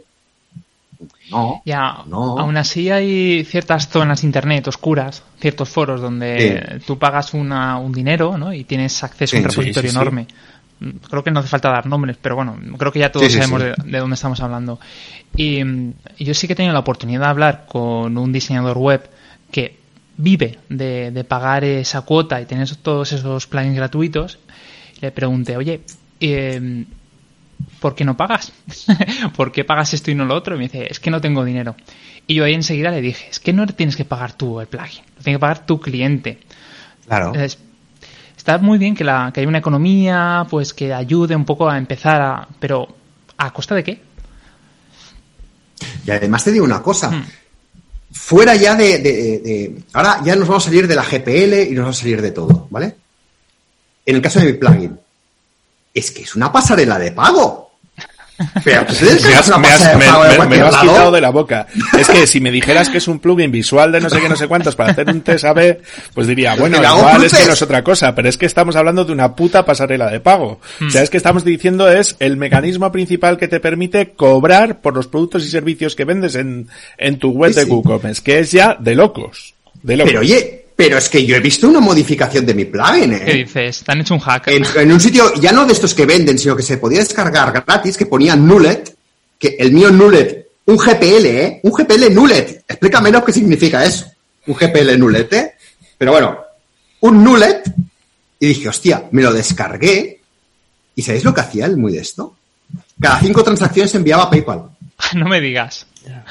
No. Aún así hay ciertas zonas de internet oscuras, ciertos foros donde tú pagas un dinero, ¿no? Y tienes acceso a un repositorio enorme. Creo que no hace falta dar nombres, pero bueno, creo que ya todos sabemos de dónde estamos hablando. Y yo sí que he tenido la oportunidad de hablar con un diseñador web que vive de pagar esa cuota y tener todos esos plugins gratuitos. Le pregunté, oye, ¿por qué no pagas? ¿Por qué pagas esto y no lo otro? Y me dice, es que no tengo dinero. Y yo ahí enseguida le dije, es que no tienes que pagar tú el plugin, lo tiene que pagar tu cliente. Claro. Está muy bien que haya una economía, pues que ayude un poco a empezar pero ¿a costa de qué? Y además te digo una cosa, fuera ya ahora ya nos vamos a salir de la GPL y nos vamos a salir de todo, ¿vale? En el caso de mi plugin, es que es una pasarela de pago. Pero me lo has quitado de la boca. Es que si me dijeras que es un plugin visual de no sé qué, no sé cuántos para hacer un test AB, pues diría, bueno, igual es que no es otra cosa, pero es que estamos hablando de una puta pasarela de pago. O sea, es que estamos diciendo es el mecanismo principal que te permite cobrar por los productos y servicios que vendes en tu web de WooCommerce, que es ya de locos. Pero oye, pero es que yo he visto una modificación de mi plugin, ¿eh? ¿Qué dices? ¿Te han hecho un hack? En un sitio, ya no de estos que venden, sino que se podía descargar gratis, que ponía Nullet, que el mío Nullet, un GPL, ¿eh? Un GPL Nullet. Explícame qué significa eso. Un GPL Nullet, ¿eh? Pero bueno, un Nullet, y dije, hostia, me lo descargué, ¿y sabéis lo que hacía el muy de esto? Cada 5 transacciones enviaba a PayPal. No me digas.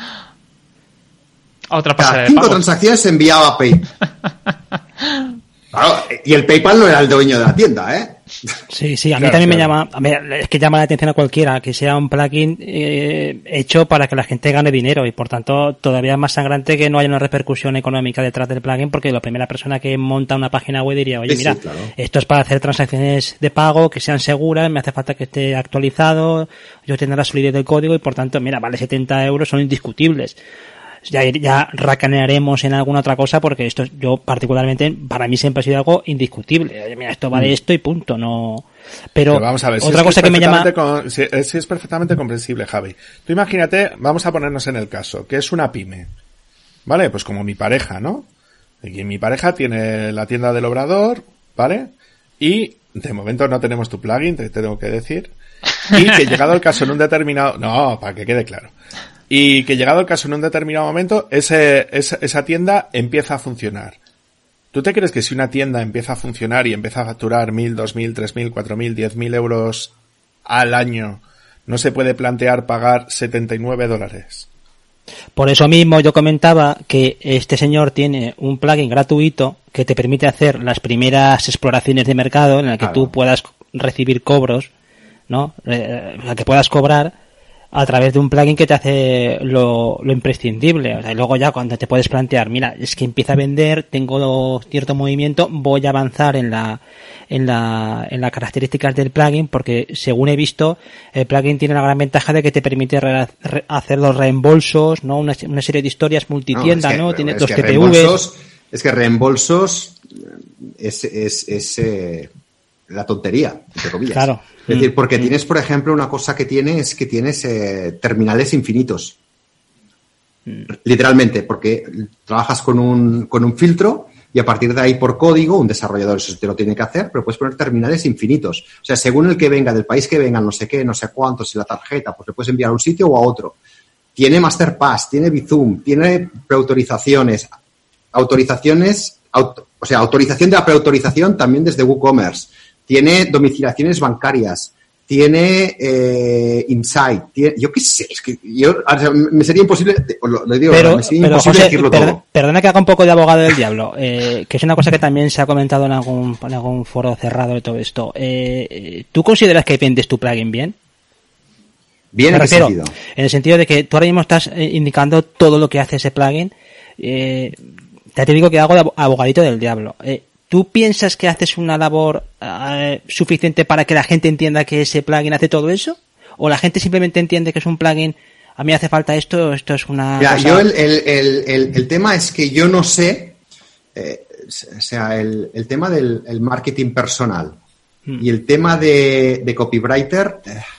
Otra pasada. Cada 5 transacciones se enviaba a PayPal. Claro, y el PayPal no era el dueño de la tienda, ¿eh? Sí, a mí también me llama, es que llama la atención a cualquiera que sea un plugin hecho para que la gente gane dinero y por tanto todavía es más sangrante que no haya una repercusión económica detrás del plugin, porque la primera persona que monta una página web diría, oye, mira, claro, esto es para hacer transacciones de pago que sean seguras, me hace falta que esté actualizado, yo tengo la solidez del código y por tanto, mira, vale 70 euros, son indiscutibles. Ya racanearemos en alguna otra cosa, porque esto, yo particularmente, para mí siempre ha sido algo indiscutible. Oye, mira, esto vale esto y punto, no. Pero vamos a ver, otra cosa que me llama. Si es perfectamente comprensible, Javi. Tú imagínate, vamos a ponernos en el caso, que es una pyme. ¿Vale? Pues como mi pareja, ¿no? Y mi pareja tiene la tienda del Obrador, ¿vale? Y de momento no tenemos tu plugin, te tengo que decir. Y que llegado el caso en un determinado. No, para que quede claro. Y que llegado el caso en un determinado momento, esa tienda empieza a funcionar. ¿Tú te crees que si una tienda empieza a funcionar y empieza a facturar 1.000, 2.000, 3.000, 4.000, 10.000 euros al año, no se puede plantear pagar $79? Por eso mismo yo comentaba que este señor tiene un plugin gratuito que te permite hacer las primeras exploraciones de mercado en el que tú puedas recibir cobros, ¿no? La que puedas cobrar a través de un plugin que te hace lo imprescindible. O sea, y luego ya cuando te puedes plantear, mira, es que empieza a vender, tengo cierto movimiento, voy a avanzar en las características del plugin, porque según he visto, el plugin tiene la gran ventaja de que te permite hacer los reembolsos, ¿no? Una serie de historias multitienda, ¿no? Tiene dos TPVs. Es que reembolsos es la tontería, entre comillas. Claro. Es decir, porque tienes, por ejemplo, una cosa que tienes terminales infinitos. Literalmente, porque trabajas con un filtro y a partir de ahí por código, un desarrollador eso te lo tiene que hacer, pero puedes poner terminales infinitos. O sea, según el que venga, del país que venga, no sé qué, no sé cuánto, si la tarjeta, pues le puedes enviar a un sitio o a otro. Tiene Masterpass, tiene Bizum, tiene preautorizaciones, autorización de la preautorización también desde WooCommerce. Tiene domiciliaciones bancarias, tiene Insight, yo qué sé, es que me sería imposible, lo digo, pero imposible José, decirlo todo. Perdona que haga un poco de abogado del diablo, que es una cosa que también se ha comentado en algún foro cerrado de todo esto. ¿Tú consideras que vendes tu plugin bien? ¿Bien en qué sentido? En el sentido de que tú ahora mismo estás indicando todo lo que hace ese plugin. Ya te digo que hago de abogadito del diablo. ¿Tú piensas que haces una labor suficiente para que la gente entienda que ese plugin hace todo eso? ¿O la gente simplemente entiende que es un plugin, a mí hace falta esto es una ya, cosa... Yo el tema es que yo no sé, o sea, el tema del marketing personal y el tema de copywriter...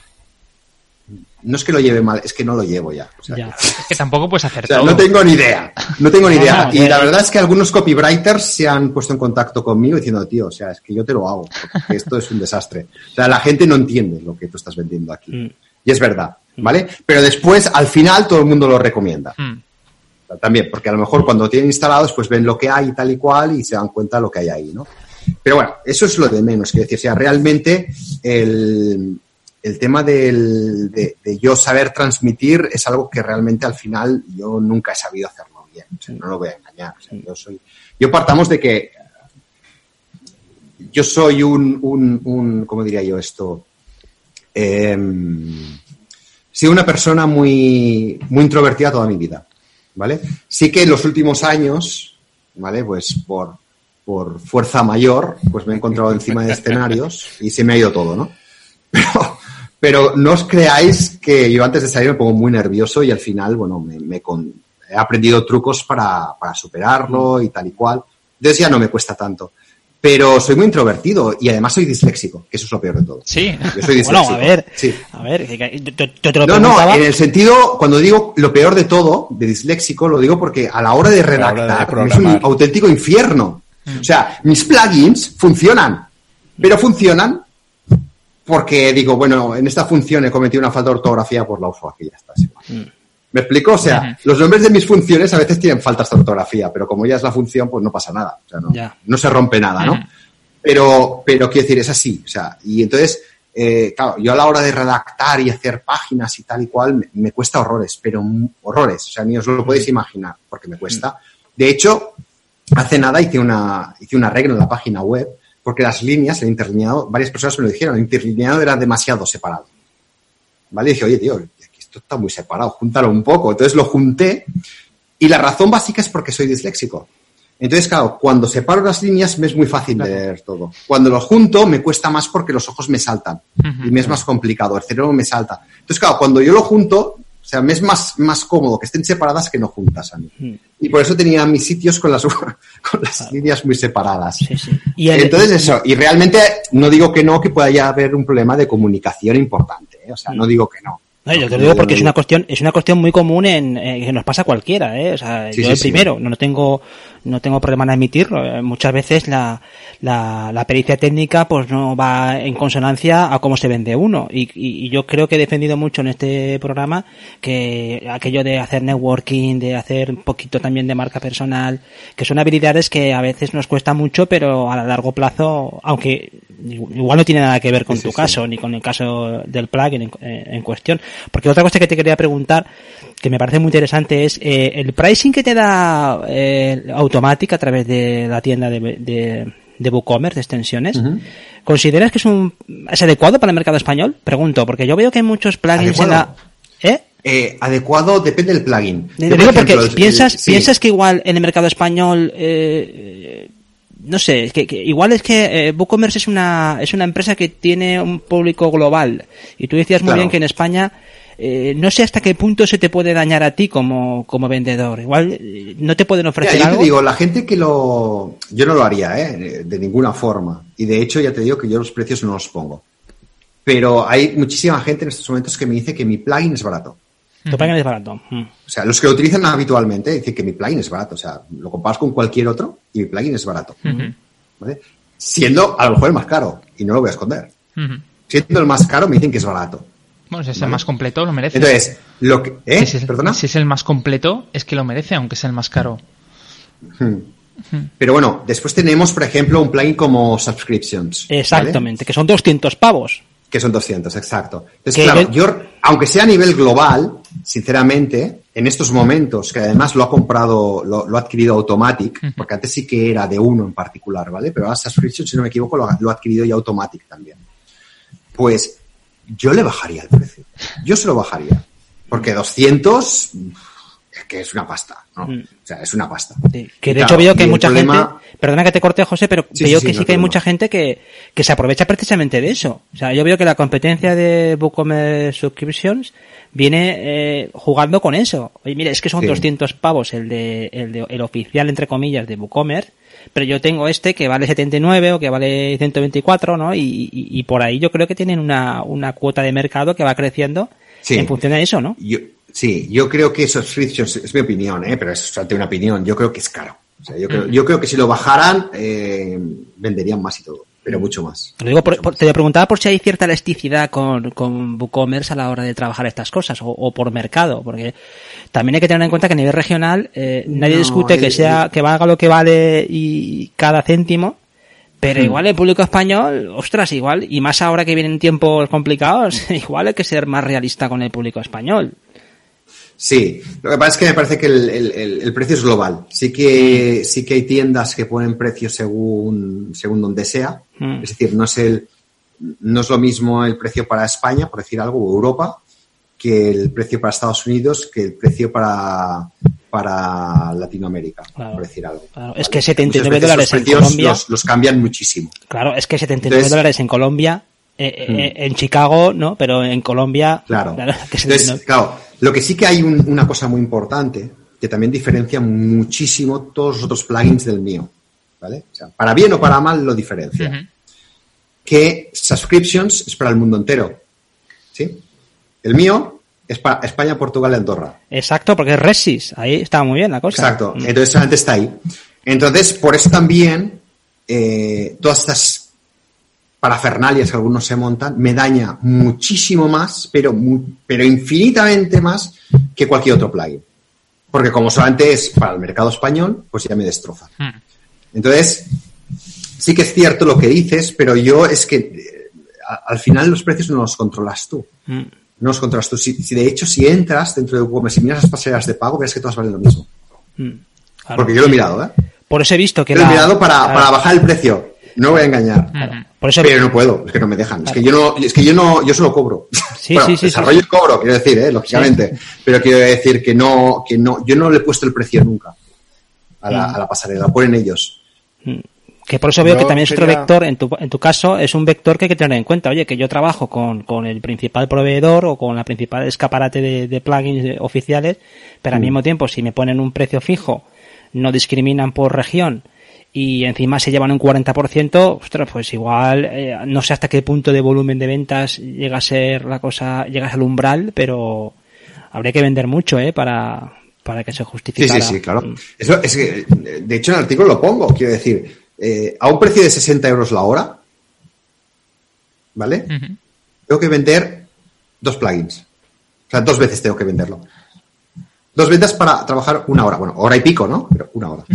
No es que lo lleve mal, es que no lo llevo ya. O sea, es que tampoco puedes hacer todo. No tengo ni idea. Y la verdad es que algunos copywriters se han puesto en contacto conmigo diciendo, tío, o sea, es que yo te lo hago, porque esto es un desastre. O sea, la gente no entiende lo que tú estás vendiendo aquí. Y es verdad, ¿vale? Pero después, al final, todo el mundo lo recomienda. O sea, también, porque a lo mejor cuando tienen instalados, pues ven lo que hay y tal y cual y se dan cuenta de lo que hay ahí, ¿no? Pero bueno, eso es lo de menos. Que decir, o sea, realmente el tema de yo saber transmitir es algo que realmente al final yo nunca he sabido hacerlo bien. O sea, no lo voy a engañar. O sea, yo partamos de que yo soy ¿cómo diría yo esto? Soy una persona muy, muy introvertida toda mi vida, ¿vale? Sí que en los últimos años, ¿vale? Pues por fuerza mayor, pues me he encontrado encima de escenarios y se me ha ido todo, ¿no? Pero no os creáis que yo antes de salir me pongo muy nervioso y al final, bueno, he aprendido trucos para superarlo y tal y cual. Entonces ya no me cuesta tanto. Pero soy muy introvertido y además soy disléxico, que eso es lo peor de todo. Sí. Yo soy disléxico. Bueno, a ver, yo te lo preguntaba. No, en el sentido, cuando digo lo peor de todo, de disléxico, lo digo porque a la hora de redactar es un auténtico infierno. O sea, mis plugins funcionan, pero funcionan porque digo, bueno, en esta función he cometido una falta de ortografía, pues la uso aquí, ya está. ¿Me explico? O sea, los nombres de mis funciones a veces tienen faltas de ortografía, pero como ya es la función, pues no pasa nada. O sea, no se rompe nada, ¿no? Pero quiero decir, es así. O sea, y entonces, claro, yo a la hora de redactar y hacer páginas y tal y cual, me cuesta horrores, pero horrores. O sea, ni os lo podéis imaginar, porque me cuesta. De hecho, hace nada hice una regla en la página web porque las líneas, el interlineado, varias personas me lo dijeron, el interlineado era demasiado separado. ¿Vale? Y dije, oye, tío, esto está muy separado, júntalo un poco. Entonces lo junté y la razón básica es porque soy disléxico. Entonces, claro, cuando separo las líneas me es muy fácil de leer todo. Cuando los junto me cuesta más porque los ojos me saltan y me es más complicado, el cerebro me salta. Entonces, claro, cuando yo lo junto, o sea, me es más cómodo que estén separadas que no juntas a mí. Y por eso tenía mis sitios con las líneas muy separadas. Sí. Entonces eso, y realmente no digo que no, que pueda haber un problema de comunicación importante, ¿eh? O sea, no digo que no. No, yo te lo digo porque es una cuestión muy común que nos pasa a cualquiera, ¿eh? O sea, yo el primero, no tengo problema en admitirlo. Muchas veces la pericia técnica pues no va en consonancia a cómo se vende uno. Y yo creo que he defendido mucho en este programa que aquello de hacer networking, de hacer un poquito también de marca personal, que son habilidades que a veces nos cuesta mucho, pero a largo plazo, aunque igual no tiene nada que ver con tu caso, ni con el caso del plugin en cuestión. Porque otra cosa que te quería preguntar, que me parece muy interesante, es el pricing que te da Automatic a través de la tienda de WooCommerce, de extensiones. ¿Consideras que es adecuado para el mercado español? Pregunto, porque yo veo que hay muchos plugins adecuado depende del plugin. Te digo porque piensas que igual en el mercado español no sé, que igual es que WooCommerce es una empresa que tiene un público global y tú decías muy bien que en España no sé hasta qué punto se te puede dañar a ti como vendedor. Igual no te pueden ofrecer algo. Yo te digo, la gente yo no lo haría, de ninguna forma. Y de hecho ya te digo que yo los precios no los pongo. Pero hay muchísima gente en estos momentos que me dice que mi plugin es barato. Tu plugin es barato. O sea, los que lo utilizan habitualmente dicen que mi plugin es barato. O sea, lo comparas con cualquier otro y mi plugin es barato. ¿Vale? Siendo a lo mejor el más caro, y no lo voy a esconder. Siendo el más caro me dicen que es barato. Bueno, si es el más completo, lo merece. Entonces, ¿perdona? Si es el más completo, es que lo merece, aunque sea el más caro. Pero bueno, después tenemos, por ejemplo, un plugin como Subscriptions. Exactamente, ¿vale? Que son 200 pavos. Que son 200, exacto. Entonces, claro, yo, aunque sea a nivel global, sinceramente, en estos momentos, que además lo ha adquirido Automatic, porque antes sí que era de uno en particular, ¿vale? Pero ahora Subscriptions, si no me equivoco, lo ha adquirido ya Automatic también. Pues yo le bajaría el precio. Yo se lo bajaría. Porque 200, que es una pasta, ¿no? O sea, es una pasta. Sí, que de hecho veo que hay mucha gente, perdona que te corte, José, pero veo que sí que hay mucha gente que se aprovecha precisamente de eso. O sea, yo veo que la competencia de WooCommerce Subscriptions viene jugando con eso. Oye, mira, es que son 200 pavos el oficial, entre comillas, de WooCommerce, pero yo tengo que vale 79 o que vale 124, ¿no? Y por ahí yo creo que tienen una cuota de mercado que va creciendo en función de eso, ¿no? Yo creo que Subscriptions, es mi opinión, pero es solamente una opinión, yo creo que es caro. O sea, yo creo que si lo bajaran, venderían más y todo, pero mucho más. Te lo digo te preguntaba por si hay cierta elasticidad con WooCommerce a la hora de trabajar estas cosas, o por mercado, porque también hay que tener en cuenta que a nivel regional nadie discute que valga lo que vale y cada céntimo, pero igual el público español, ostras, igual, y más ahora que vienen tiempos complicados, igual hay que ser más realista con el público español. Sí, lo que pasa es que me parece que el precio es global. Sí que hay tiendas que ponen precios según donde sea. Es decir, no es lo mismo el precio para España, por decir algo, o Europa, que el precio para Estados Unidos, que el precio para Latinoamérica, por decir algo. Claro. Es que $79 en Colombia los cambian muchísimo. Claro, es que $79 en Colombia, en Chicago, ¿no? Pero en Colombia, claro. Entonces, claro, lo que sí que hay una cosa muy importante que también diferencia muchísimo todos los otros plugins del mío, ¿vale? O sea, para bien o para mal lo diferencia. Que Subscriptions es para el mundo entero, ¿sí? El mío es para España, Portugal y Andorra. Exacto, porque es Resys, ahí está muy bien la cosa. Exacto, entonces solamente está ahí. Entonces, por eso también todas estas parafernalias que algunos se montan me daña muchísimo más, pero infinitamente más que cualquier otro plugin. Porque como solamente es para el mercado español, pues ya me destroza. Entonces, sí que es cierto lo que dices, pero es que al final los precios no los controlas tú. No los controlas tú. Si de hecho, si entras dentro de WooCommerce y miras las pasarelas de pago, verás que todas valen lo mismo. Claro. Porque yo lo he mirado, Por eso he visto que lo he mirado para bajar el precio. No voy a engañar. Por eso, pero no puedo, es que no me dejan. Claro. Yo solo cobro. Sí, bueno, sí. desarrollo y cobro, quiero decir, lógicamente. Sí. Pero quiero decir que no, yo no le he puesto el precio nunca a la pasarela, lo ponen ellos. Que por eso veo que también es otro vector, en tu caso, es un vector que hay que tener en cuenta. Oye, que yo trabajo con el principal proveedor o con la principal escaparate de plugins oficiales, pero al mismo tiempo, si me ponen un precio fijo, no discriminan por región y encima se llevan un 40%, ostras, pues igual, no sé hasta qué punto de volumen de ventas llega a ser la cosa, llegas al umbral, pero habría que vender mucho, para que se justificara. Sí, claro. Eso es que, de hecho, en el artículo lo pongo, quiero decir, a un precio de 60 euros la hora, ¿vale? Tengo que vender 2 plugins. O sea, 2 veces tengo que venderlo. 2 ventas para trabajar 1 hora. Bueno, hora y pico, ¿no? Pero 1 hora.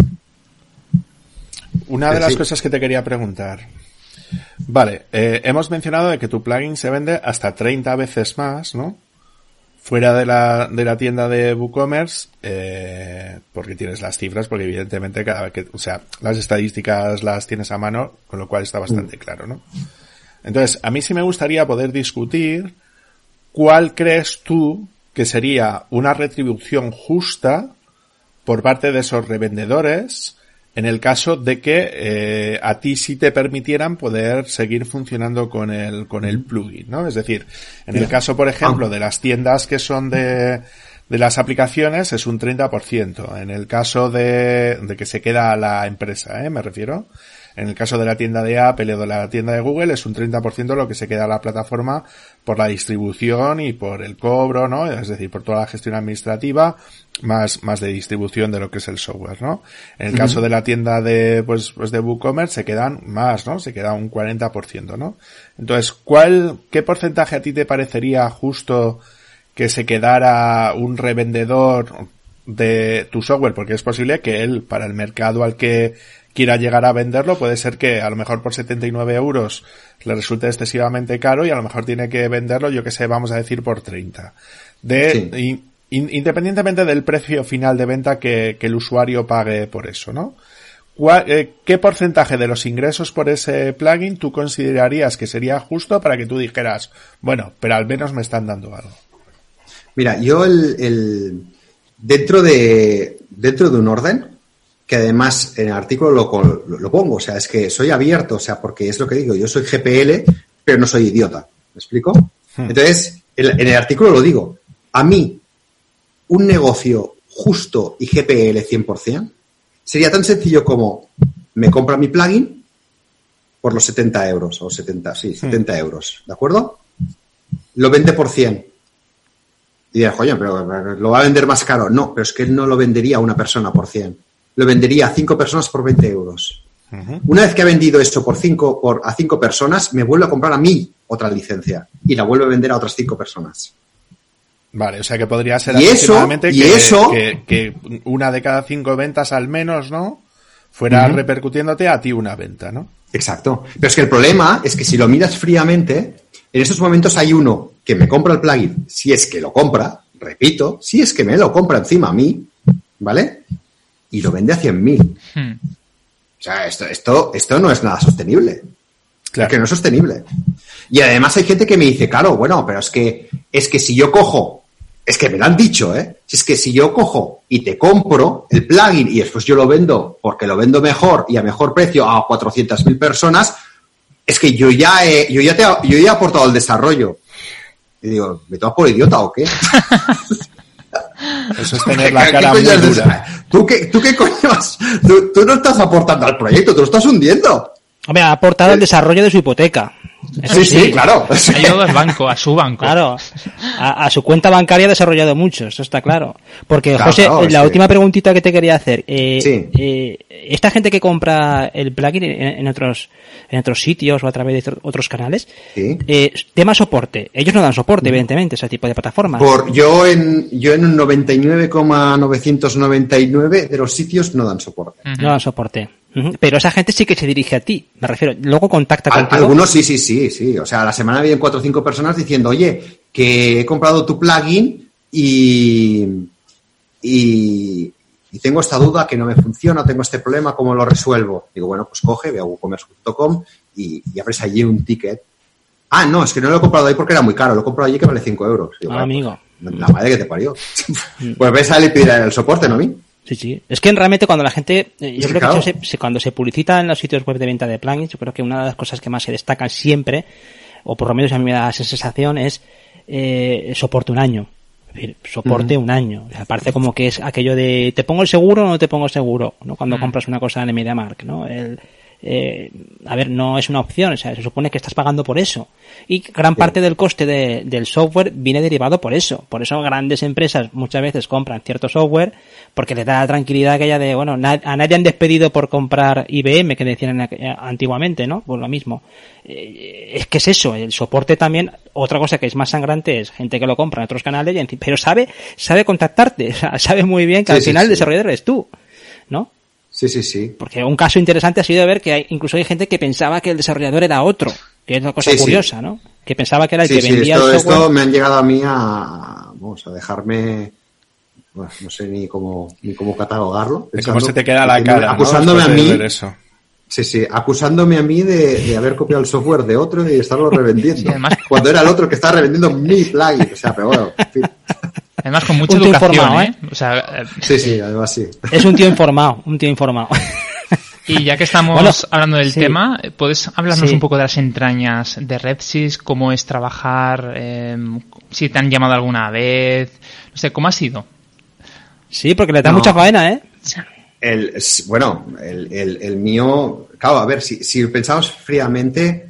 Una de las cosas que te quería preguntar. Vale, hemos mencionado de que tu plugin se vende hasta 30 veces más, ¿no? Fuera de la tienda de WooCommerce, porque tienes las cifras, porque evidentemente cada vez que, o sea, las estadísticas las tienes a mano, con lo cual está bastante claro, ¿no? Entonces, a mí sí me gustaría poder discutir cuál crees tú que sería una retribución justa por parte de esos revendedores en el caso de que a ti sí te permitieran poder seguir funcionando con el plugin, ¿no? Es decir, en el caso, por ejemplo, de las tiendas que son de las aplicaciones es un 30%. En el caso de que se queda la empresa, me refiero. En el caso de la tienda de Apple o de la tienda de Google es un 30% lo que se queda a la plataforma por la distribución y por el cobro, ¿no? Es decir, por toda la gestión administrativa, más de distribución de lo que es el software, ¿no? En el caso de la tienda de WooCommerce se quedan más, ¿no? Se queda un 40%, ¿no? Entonces, ¿qué porcentaje a ti te parecería justo que se quedara un revendedor de tu software? Porque es posible que él, para el mercado al que quiera llegar a venderlo, puede ser que a lo mejor por 79 euros le resulte excesivamente caro y a lo mejor tiene que venderlo, yo que sé, vamos a decir por 30. Independientemente del precio final de venta que el usuario pague por eso, ¿no? ¿Qué porcentaje de los ingresos por ese plugin tú considerarías que sería justo para que tú dijeras, bueno, pero al menos me están dando algo? Mira, yo dentro de un orden, que además en el artículo lo pongo, o sea, es que soy abierto, o sea, porque es lo que digo, yo soy GPL, pero no soy idiota, ¿me explico? Entonces, en el artículo lo digo, a mí, un negocio justo y GPL 100% sería tan sencillo como me compra mi plugin por los 70 euros, o 70 euros, ¿de acuerdo? Lo vende por 100. Y dirás, oye, pero lo va a vender más caro. No, pero es que él no lo vendería a una persona por 100. Lo vendería a 5 personas por 20 euros. Una vez que ha vendido esto a 5 personas, me vuelve a comprar a mí otra licencia y la vuelve a vender a otras 5 personas. Vale, o sea que podría ser aproximadamente que una de cada 5 ventas al menos, ¿no? Fuera repercutiéndote a ti una venta, ¿no? Exacto. Pero es que el problema es que si lo miras fríamente, en estos momentos hay uno que me compra el plugin, si es que lo compra, repito, si es que me lo compra encima a mí, ¿vale? Y lo vende a 100.000. O sea, esto no es nada sostenible. Claro. Es que no es sostenible. Y además hay gente que me dice, claro, bueno, pero es que si yo cojo, es que me lo han dicho, es que si yo cojo y te compro el plugin y después yo lo vendo porque lo vendo mejor y a mejor precio a 400.000 personas, es que yo ya he aportado el desarrollo. Y digo, ¿me tomas por idiota o qué? Eso es tener la cara muy dura. ¿Tú qué coño? Tú no estás aportando al proyecto, tú lo estás hundiendo. Hombre, ha aportado el desarrollo de su hipoteca. Sí, claro. Ha ayudado al banco, a su banco. Claro. A su cuenta bancaria ha desarrollado mucho, eso está claro. Porque, claro, José, claro, la última preguntita que te quería hacer. Sí. Esta gente que compra el plugin en otros sitios o a través de otros canales, sí. Tema soporte. Ellos no dan soporte, evidentemente, ese tipo de plataformas. Yo en un 99,999 de los sitios no dan soporte. No dan soporte. Pero esa gente sí que se dirige a ti, me refiero. Luego contacta contigo. Algunos sí. O sea, a la semana vienen 4 o 5 personas diciendo, oye, que he comprado tu plugin y y tengo esta duda que no me funciona, tengo este problema, ¿cómo lo resuelvo? Digo, bueno, pues coge, ve a WooCommerce.com y abres allí un ticket. Ah, no, es que no lo he comprado ahí porque era muy caro, lo he comprado allí que vale 5 euros. Digo, amigo. Pues, la madre que te parió. Pues ves a él y pide el soporte, ¿no a mí? Sí. Es que realmente cuando la gente, yo creo claro. que cuando se publicita en los sitios web de venta de plugins, yo creo que una de las cosas que más se destacan siempre, o por lo menos a mí me da esa sensación, es soporte un año. Es decir, soporte un año. O sea, parece como que es aquello de ¿te pongo el seguro o no te pongo el seguro? ¿No? Cuando compras una cosa en MediaMarkt, ¿no? A ver, no es una opción, o sea, se supone que estás pagando por eso. Y gran parte del coste del software viene derivado por eso. Por eso grandes empresas muchas veces compran cierto software porque les da la tranquilidad aquella de, bueno, a nadie han despedido por comprar IBM, que decían antiguamente, ¿no? Pues lo mismo. Es que es eso, el soporte también, otra cosa que es más sangrante es gente que lo compra en otros canales, pero sabe contactarte, o sea, sabe muy bien que al final el desarrollador eres tú, ¿no? Sí. Porque un caso interesante ha sido ver que incluso hay gente que pensaba que el desarrollador era otro, que es una cosa curiosa, ¿no? Que pensaba que era el que vendía el software. Esto me han llegado a mí a dejarme, bueno, no sé ni cómo catalogarlo. Es como se te queda la cara, acusándome ¿no? a mí. Eso. Sí, acusándome a mí de haber copiado el software de otro y de estarlo revendiendo. Sí, además, cuando era el otro que estaba revendiendo mi plugin. O sea, pero bueno, en fin. Además, con mucha un tío educación, informado, ¿eh? O sea, sí, además sí. Es un tío informado. Y ya que estamos hablando del tema, ¿puedes hablarnos un poco de las entrañas de RedSys? ¿Cómo es trabajar? Si te han llamado alguna vez. No sé, ¿cómo ha sido? Sí, porque le da mucha faena, ¿eh? El mío, claro, a ver, si pensamos fríamente,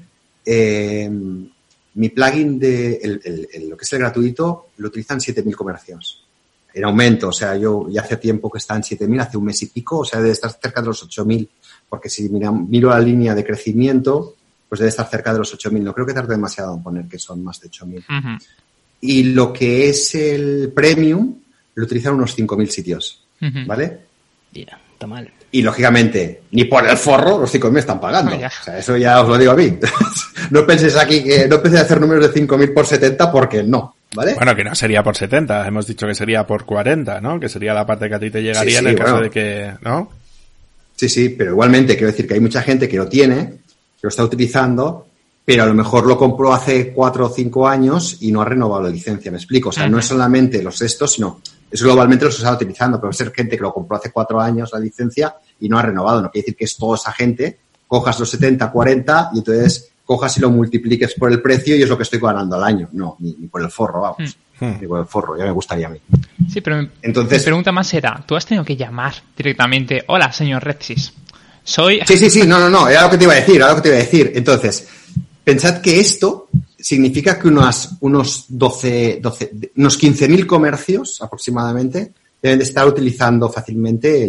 mi plugin lo que es el gratuito lo utilizan 7.000 comercios. En aumento, o sea, yo ya hace tiempo que está en 7.000, hace un mes y pico, o sea, debe estar cerca de los 8.000, porque si miro la línea de crecimiento, pues debe estar cerca de los 8.000. No creo que tarde demasiado en poner que son más de 8.000. Uh-huh. Y lo que es el premium, lo utilizan unos 5.000 sitios, ¿vale? Ya, está mal. Y, lógicamente, ni por el forro los 5.000 están pagando. O sea, eso ya os lo digo a mí. No penséis aquí no empecé a hacer números de 5.000 por 70 porque no, ¿vale? Bueno, que no sería por 70. Hemos dicho que sería por 40, ¿no? Que sería la parte que a ti te llegaría en el caso de que, ¿no? Sí, pero igualmente quiero decir que hay mucha gente que lo tiene, que lo está utilizando, pero a lo mejor lo compró hace 4 o 5 años y no ha renovado la licencia, ¿me explico? O sea, no es solamente los estos, sino eso globalmente los está utilizando, pero ser gente que lo compró hace 4 años la licencia y no ha renovado. No quiere decir que es toda esa gente, cojas los 70, 40 y entonces cojas y lo multipliques por el precio y es lo que estoy ganando al año. No, ni por el forro, vamos. Ni por el forro, ya me gustaría a mí. Sí, pero entonces, mi pregunta más era, ¿tú has tenido que llamar directamente? Hola, señor RedSys, soy... Sí, no, era lo que te iba a decir. Entonces, pensad que esto significa que unos 15.000 comercios aproximadamente deben de estar utilizando fácilmente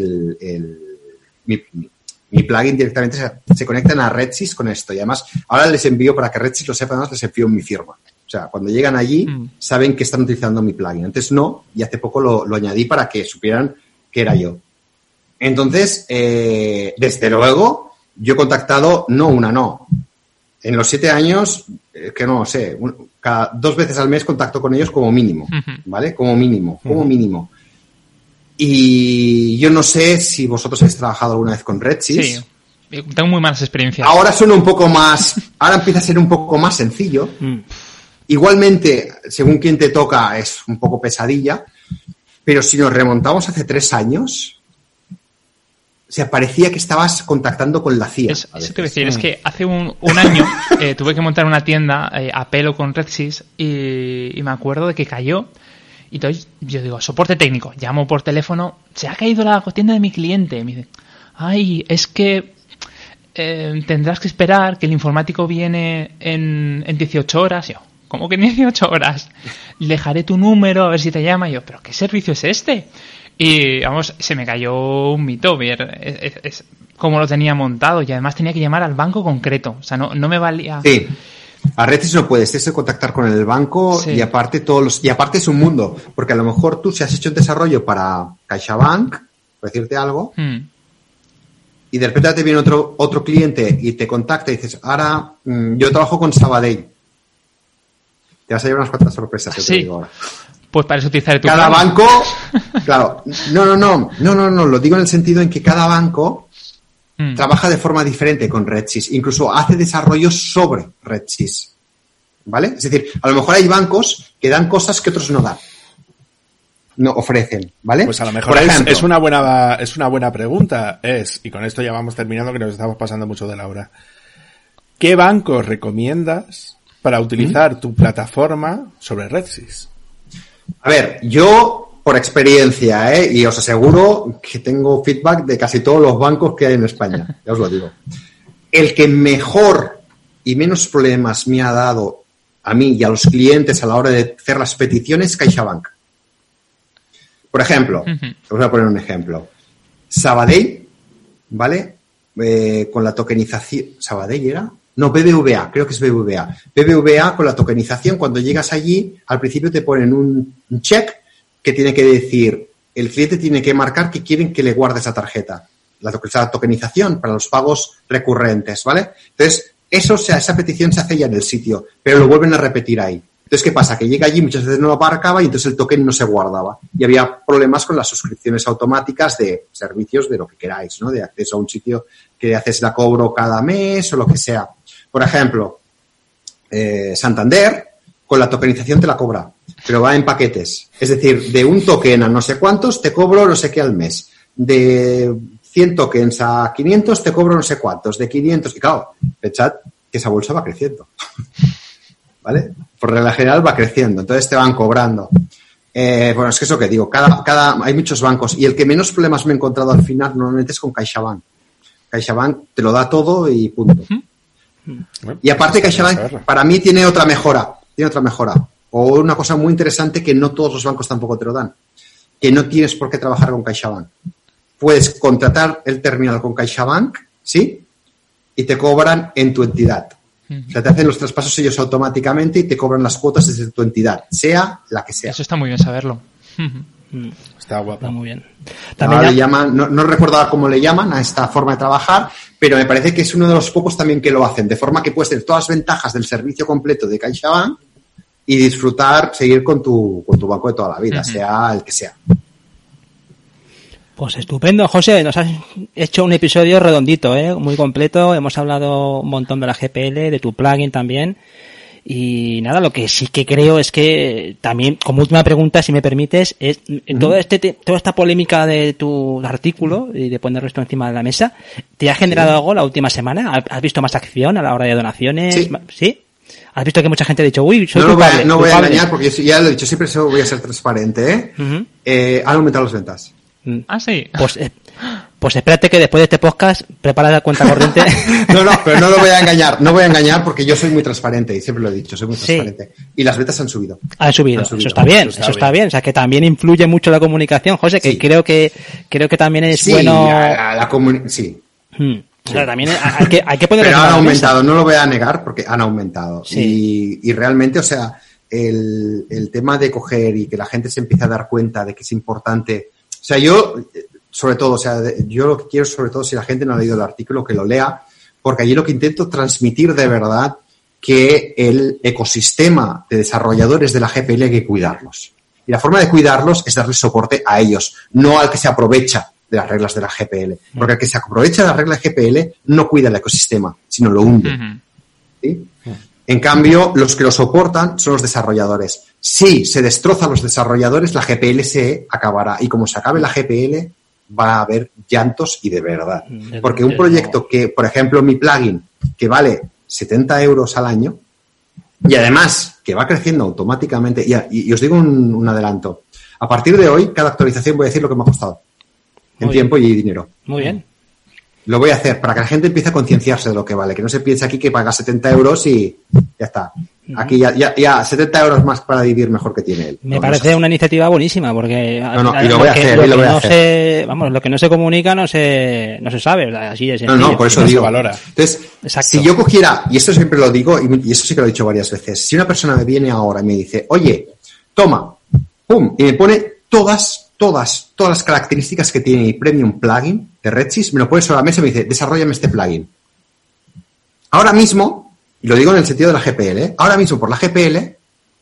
mi plugin directamente. Se conectan a RedSys con esto y además ahora les envío, para que RedSys lo sepan, les envío mi firma. O sea, cuando llegan allí saben que están utilizando mi plugin. Antes no, y hace poco lo añadí para que supieran que era yo. Entonces, desde luego, yo he contactado no. En los 7 años, que no sé, cada 2 veces al mes contacto con ellos como mínimo, ¿vale? Como mínimo. Y yo no sé si vosotros habéis trabajado alguna vez con RedSys. Sí, tengo muy malas experiencias. Ahora empieza a ser un poco más sencillo. Igualmente, según quien te toca, es un poco pesadilla, pero si nos remontamos hace 3 años... O sea, parecía que estabas contactando con la CIA. Eso te voy a decir, es que hace un año tuve que montar una tienda a pelo con RedSys y me acuerdo de que cayó. Y entonces yo digo, soporte técnico, llamo por teléfono, se ha caído la tienda de mi cliente. Me dice, ay, es que tendrás que esperar que el informático viene en 18 horas. Yo, ¿cómo que en 18 horas? Le dejaré tu número a ver si te llama. Y yo, ¿pero qué servicio es este? Y, vamos, se me cayó un mito, es como lo tenía montado y además tenía que llamar al banco concreto, o sea, no me valía. Sí, a RedSys no puedes, tienes que contactar con el banco y aparte aparte es un mundo, porque a lo mejor tú si has hecho un desarrollo para CaixaBank, por decirte algo, y de repente te viene otro cliente y te contacta y dices, ahora yo trabajo con Sabadell. Te vas a llevar unas cuantas sorpresas, te digo ahora. Pues para eso utilizar tu cada plan. banco, claro, no, lo digo en el sentido en que cada banco trabaja de forma diferente con RedSys, incluso hace desarrollos sobre RedSys, ¿vale? Es decir, a lo mejor hay bancos que dan cosas que otros no dan, no ofrecen, ¿vale? Pues a lo mejor es una buena pregunta, y con esto ya vamos terminando que nos estamos pasando mucho de la hora. ¿Qué bancos recomiendas para utilizar tu plataforma sobre RedSys? A ver, yo por experiencia, y os aseguro que tengo feedback de casi todos los bancos que hay en España, ya os lo digo. El que mejor y menos problemas me ha dado a mí y a los clientes a la hora de hacer las peticiones, CaixaBank. Por ejemplo, os voy a poner un ejemplo. Sabadell, ¿vale? Con la tokenización... ¿Sabadell era? No, BBVA, creo que es BBVA. BBVA con la tokenización, cuando llegas allí, al principio te ponen un check que tiene que decir, el cliente tiene que marcar que quieren que le guardes la tarjeta. La tokenización para los pagos recurrentes, ¿vale? Entonces, esa petición se hace ya en el sitio, pero lo vuelven a repetir ahí. Entonces, ¿qué pasa? Que llega allí, muchas veces no lo marcaba y entonces el token no se guardaba. Y había problemas con las suscripciones automáticas de servicios de lo que queráis, ¿no? De acceso a un sitio que haces la cobro cada mes o lo que sea. Por ejemplo, Santander, con la tokenización te la cobra, pero va en paquetes. Es decir, de un token a no sé cuántos te cobro no sé qué al mes. De 100 tokens a 500 te cobro no sé cuántos. De 500... Y claro, pensad que esa bolsa va creciendo. ¿Vale? Por regla general va creciendo. Entonces te van cobrando. Bueno, es que eso que digo. Hay muchos bancos. Y el que menos problemas me he encontrado al final normalmente es con CaixaBank. CaixaBank te lo da todo y punto. Y aparte CaixaBank para mí tiene otra mejora. O una cosa muy interesante que no todos los bancos tampoco te lo dan. Que no tienes por qué trabajar con CaixaBank. Puedes contratar el terminal con CaixaBank, ¿sí? Y te cobran en tu entidad. O sea, te hacen los traspasos ellos automáticamente y te cobran las cuotas desde tu entidad, sea la que sea. Eso está muy bien saberlo. Está guapo. Está muy bien. También le llaman, no recuerdo cómo le llaman a esta forma de trabajar, pero me parece que es uno de los pocos también que lo hacen, de forma que puedes tener todas las ventajas del servicio completo de CaixaBank y seguir con tu banco de toda la vida, sea el que sea. Pues estupendo, José, nos has hecho un episodio redondito, muy completo, hemos hablado un montón de la GPL, de tu plugin también, y nada, lo que sí que creo es que también, como última pregunta, si me permites, es toda esta polémica de tu artículo y de ponerlo esto encima de la mesa, ¿te ha generado algo la última semana? ¿Has visto más acción a la hora de donaciones? ¿Sí? ¿Has visto que mucha gente ha dicho, uy, soy culpable? No voy a engañar porque ya lo he dicho, siempre voy a ser transparente, han aumentado las ventas. Ah, sí. Pues espérate que después de este podcast prepara la cuenta corriente. No, pero no lo voy a engañar. No voy a engañar porque yo soy muy transparente y siempre lo he dicho, soy muy transparente. Y las ventas han subido. Han subido. Eso está bien, eso está bien. O sea, que también influye mucho la comunicación, José, que creo que también es bueno. Sí. O sea, también hay que ponerlo. Pero han aumentado, no lo voy a negar porque han aumentado. Sí. Y realmente, o sea, el tema de coger y que la gente se empiece a dar cuenta de que es importante. O sea, yo lo que quiero sobre todo, si la gente no ha leído el artículo, que lo lea, porque allí lo que intento transmitir de verdad que el ecosistema de desarrolladores de la GPL hay que cuidarlos. Y la forma de cuidarlos es darles soporte a ellos, no al que se aprovecha de las reglas de la GPL. Porque el que se aprovecha de las reglas de GPL no cuida el ecosistema, sino lo hunde. ¿Sí? En cambio, los que lo soportan son los desarrolladores. Si se destrozan los desarrolladores, la GPL se acabará. Y como se acabe la GPL, va a haber llantos y de verdad. Porque un proyecto que, por ejemplo, mi plugin, que vale 70 euros al año, y además que va creciendo automáticamente, y os digo un adelanto. A partir de hoy, cada actualización voy a decir lo que me ha costado. En tiempo y dinero. Muy bien. Lo voy a hacer para que la gente empiece a concienciarse de lo que vale, que no se piense aquí que paga 70 euros y ya está. Aquí ya 70 euros más para vivir mejor que tiene él. Me parece una iniciativa buenísima porque y lo voy a hacer. Lo que no se comunica no se sabe, así de sencillo. No, por eso digo. Valora. Entonces, si yo cogiera, y esto siempre lo digo, y eso sí que lo he dicho varias veces, si una persona me viene ahora y me dice, oye, toma, pum, y me pone todas las características que tiene mi Premium plugin de RedSys, me lo pone sobre la mesa y me dice, desarróllame este plugin. Ahora mismo, y lo digo en el sentido de la GPL, ahora mismo por la GPL,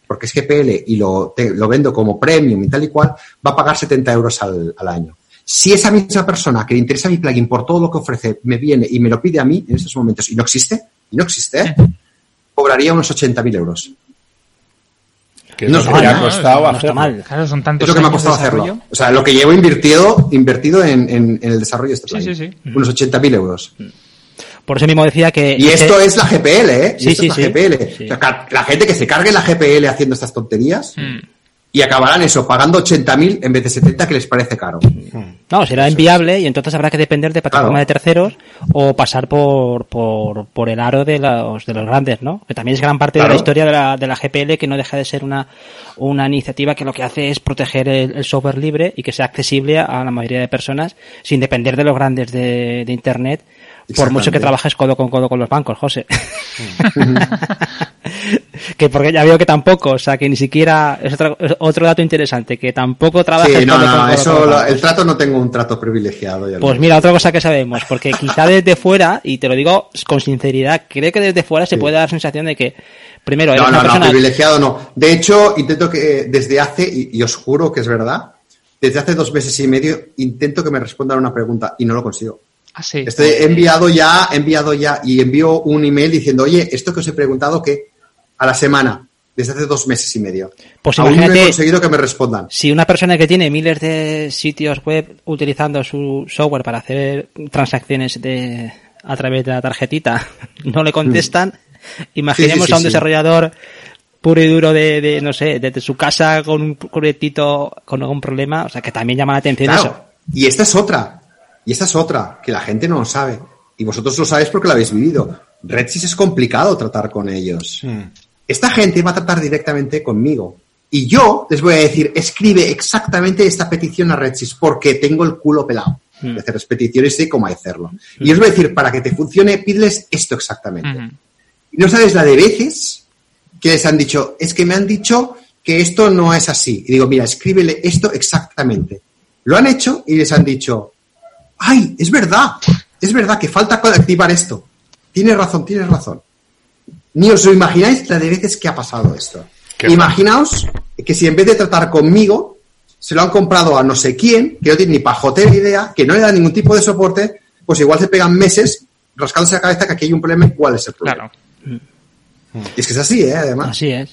porque es GPL y lo vendo como premium y tal y cual, va a pagar 70 euros al año. Si esa misma persona que le interesa mi plugin por todo lo que ofrece me viene y me lo pide a mí en estos momentos y no existe, cobraría unos 80.000 euros. Que no se me ha costado no está mal. Claro, son tantos es lo que me ha costado años de hacerlo. desarrollo. O sea, lo que llevo invertido en el desarrollo de este plugin. Sí. Unos 80.000 euros. Por eso mismo decía que... Y esto es la GPL, ¿eh? Sí, esto es la GPL. Sí. O sea, la gente que se cargue la GPL haciendo estas tonterías y acabarán eso, pagando 80.000 en vez de 70, que les parece caro. No, será inviable y entonces habrá que depender de plataforma de terceros o pasar por el aro de los grandes, ¿no? Que también es gran parte de la historia de la GPL, que no deja de ser una iniciativa que lo que hace es proteger el software libre y que sea accesible a la mayoría de personas sin depender de los grandes de Internet, por mucho que trabajes codo con codo con los bancos, José. Que porque ya veo que tampoco, o sea, que ni siquiera es otro dato interesante, que tampoco trabajas codo con codo eso, con los bancos. el trato no tengo un trato privilegiado. Pues mira, otra cosa que sabemos, porque quizá desde fuera, y te lo digo con sinceridad, creo que desde fuera se puede dar la sensación de que, primero, eres una persona... No, privilegiado no. De hecho, intento que desde hace, y os juro que es verdad, desde hace 2 meses y medio intento que me respondan una pregunta y no lo consigo. Ah, sí. He enviado ya y envío un email diciendo, oye, esto que os he preguntado, ¿qué? A la semana, desde hace 2 meses y medio. Pues aún imagínate, no he conseguido que me respondan. Si una persona que tiene miles de sitios web utilizando su software para hacer transacciones a través de la tarjetita no le contestan, imaginemos a un desarrollador puro y duro de no sé, desde su casa con un proyectito con algún problema, o sea, que también llama la atención eso. Y esta es otra, que la gente no lo sabe. Y vosotros lo sabéis porque lo habéis vivido. Redsys es complicado tratar con ellos. Esta gente va a tratar directamente conmigo. Y yo les voy a decir, escribe exactamente esta petición a Redsys porque tengo el culo pelado de hacer las peticiones y sé cómo hacerlo. Y os voy a decir, para que te funcione, pídeles esto exactamente. Y no sabes la de veces que les han dicho, es que me han dicho que esto no es así. Y digo, mira, escríbele esto exactamente. Lo han hecho y les han dicho, ¡ay, es verdad que falta activar esto! Tienes razón. Ni os lo imagináis la de veces que ha pasado esto. Imaginaos que si en vez de tratar conmigo, se lo han comprado a no sé quién, que no tiene ni pajotera idea, que no le da ningún tipo de soporte, pues igual se pegan meses rascándose la cabeza que aquí hay un problema y cuál es el problema. Claro. Y es que es así, además. Así es.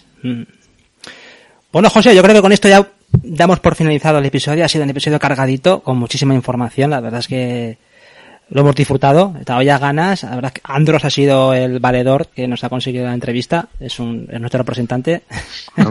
Bueno, José, yo creo que con esto ya damos por finalizado el episodio. Ha sido un episodio cargadito, con muchísima información. La verdad es que lo hemos disfrutado. Estaba ya ganas. La verdad es que Andros ha sido el valedor que nos ha conseguido la entrevista. Es nuestro representante. No.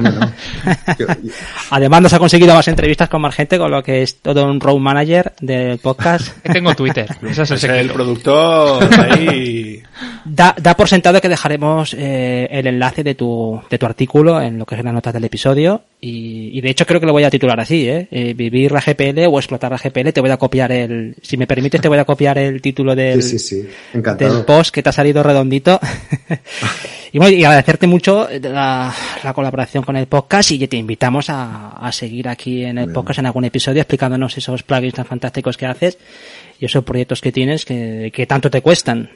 Además nos ha conseguido más entrevistas con más gente, con lo que es todo un road manager del podcast. Tengo Twitter. Ese es el secreto. El productor ahí. Da por sentado que dejaremos el enlace de tu artículo en lo que es las notas del episodio y de hecho creo que lo voy a titular así, vivir la GPL o explotar la GPL. Te voy a copiar si me permites, te voy a copiar el título del post, que te ha salido redondito. Y bueno, y agradecerte mucho la colaboración con el podcast, y te invitamos a seguir aquí en el podcast en algún episodio explicándonos esos plugins tan fantásticos que haces y esos proyectos que tienes que tanto te cuestan.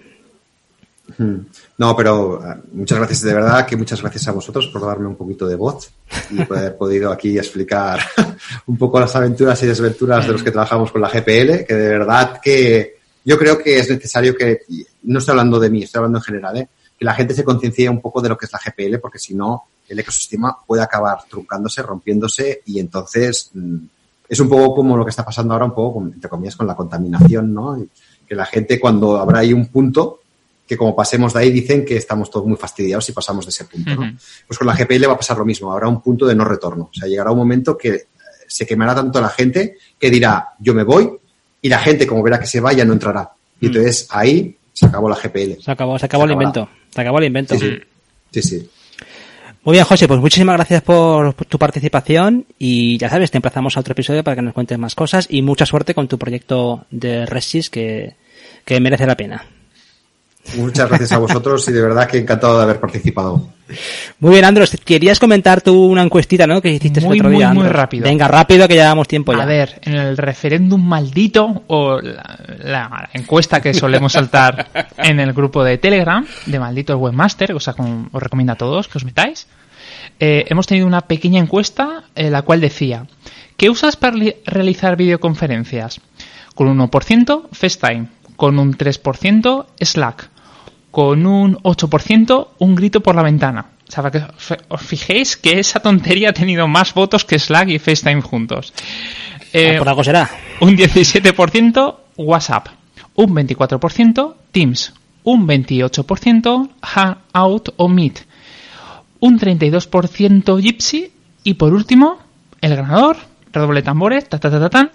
No, pero muchas gracias, de verdad que muchas gracias a vosotros por darme un poquito de voz y por haber podido aquí explicar un poco las aventuras y desventuras de los que trabajamos con la GPL, que de verdad que yo creo que es necesario que, no estoy hablando de mí, estoy hablando en general, que la gente se conciencie un poco de lo que es la GPL, porque si no, el ecosistema puede acabar truncándose, rompiéndose, y entonces es un poco como lo que está pasando ahora, un poco, entre comillas, con la contaminación, ¿no? Y que la gente, cuando habrá ahí un punto, que como pasemos de ahí dicen que estamos todos muy fastidiados si pasamos de ese punto, ¿no? Pues con la GPL va a pasar lo mismo, habrá un punto de no retorno. O sea, llegará un momento que se quemará tanto la gente que dirá, yo me voy, y la gente, como verá que se va, ya no entrará. Y entonces ahí se acabó la GPL. Se acabó el invento. Se acabó el invento. Sí. Muy bien, José, pues muchísimas gracias por tu participación y ya sabes, te emplazamos a otro episodio para que nos cuentes más cosas y mucha suerte con tu proyecto de Redsys que merece la pena. Muchas gracias a vosotros y de verdad que encantado de haber participado. Muy bien, Andros, querías comentar tú una encuestita, ¿no? Que hiciste el otro día, muy Andros. rápido. Venga, rápido que llevamos tiempo ya. A ver, en el referéndum maldito o la encuesta que solemos saltar en el grupo de Telegram de Malditos Webmaster, o sea, os recomiendo a todos que os metáis. hemos tenido una pequeña encuesta en la cual decía: ¿qué usas para realizar videoconferencias? Con un 1% FaceTime, con un 3% Slack, con un 8% un grito por la ventana. O sea, para que os fijéis que esa tontería ha tenido más votos que Slack y FaceTime juntos. Por algo será. Un 17% WhatsApp, un 24% Teams, un 28% Hangout o Meet, un 32% Jitsi y por último, el ganador, redoble tambores, tan,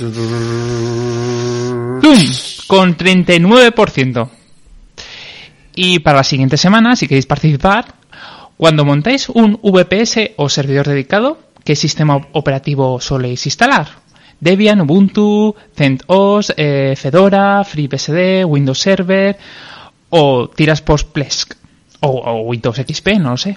con 39%. Y para la siguiente semana, si queréis participar, cuando montáis un VPS o servidor dedicado, ¿qué sistema operativo soléis instalar? Debian, Ubuntu, CentOS, Fedora, FreeBSD, Windows Server o tiras por Plesk o Windows XP, no lo sé.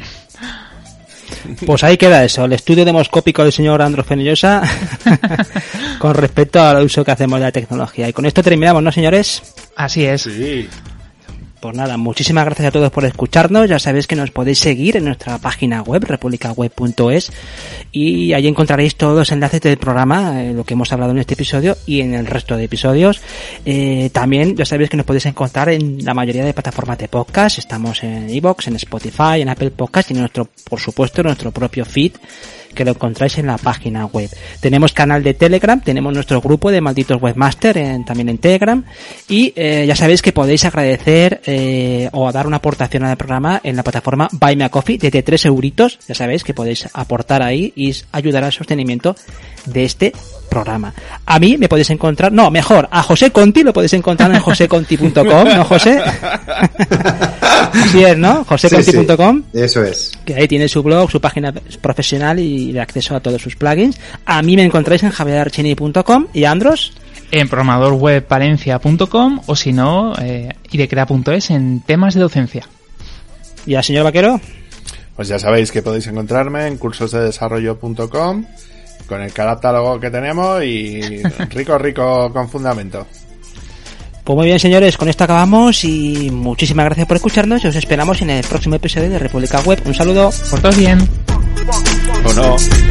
Pues ahí queda eso, el estudio demoscópico del señor Andros Fenollosa con respecto al uso que hacemos de la tecnología. Y con esto terminamos, ¿no, señores? Así es. Sí. Pues nada, muchísimas gracias a todos por escucharnos. Ya sabéis que nos podéis seguir en nuestra página web, republicaweb.es, y ahí encontraréis todos los enlaces del programa, lo que hemos hablado en este episodio y en el resto de episodios. También ya sabéis que nos podéis encontrar en la mayoría de plataformas de podcast. Estamos en iVoox, en Spotify, en Apple Podcast y por supuesto, nuestro propio feed, que lo encontráis en la página web. Tenemos canal de Telegram, tenemos nuestro grupo de malditos webmaster también en Telegram, y ya sabéis que podéis agradecer o dar una aportación al programa en la plataforma Buy Me a Coffee desde 3 euritos. Ya sabéis que podéis aportar ahí y ayudar al sostenimiento de este programa. A mí me podéis encontrar, no, mejor, a José Conti lo podéis encontrar en joseconti.com, ¿no, José? Así es, ¿no? joseconti.com. Sí, eso es. Que ahí tiene su blog, su página profesional y de acceso a todos sus plugins. A mí me encontráis en javierarchini.com. ¿Y Andros? En programadorwebvalencia.com o si no, idecrea.es en temas de docencia. ¿Y al señor Vaquero? Pues ya sabéis que podéis encontrarme en cursosdedesarrollo.com con el catálogo que tenemos y rico con fundamento. Pues muy bien, señores, con esto acabamos y muchísimas gracias por escucharnos y os esperamos en el próximo episodio de República Web. Un saludo. Por todos bien. ¿O no?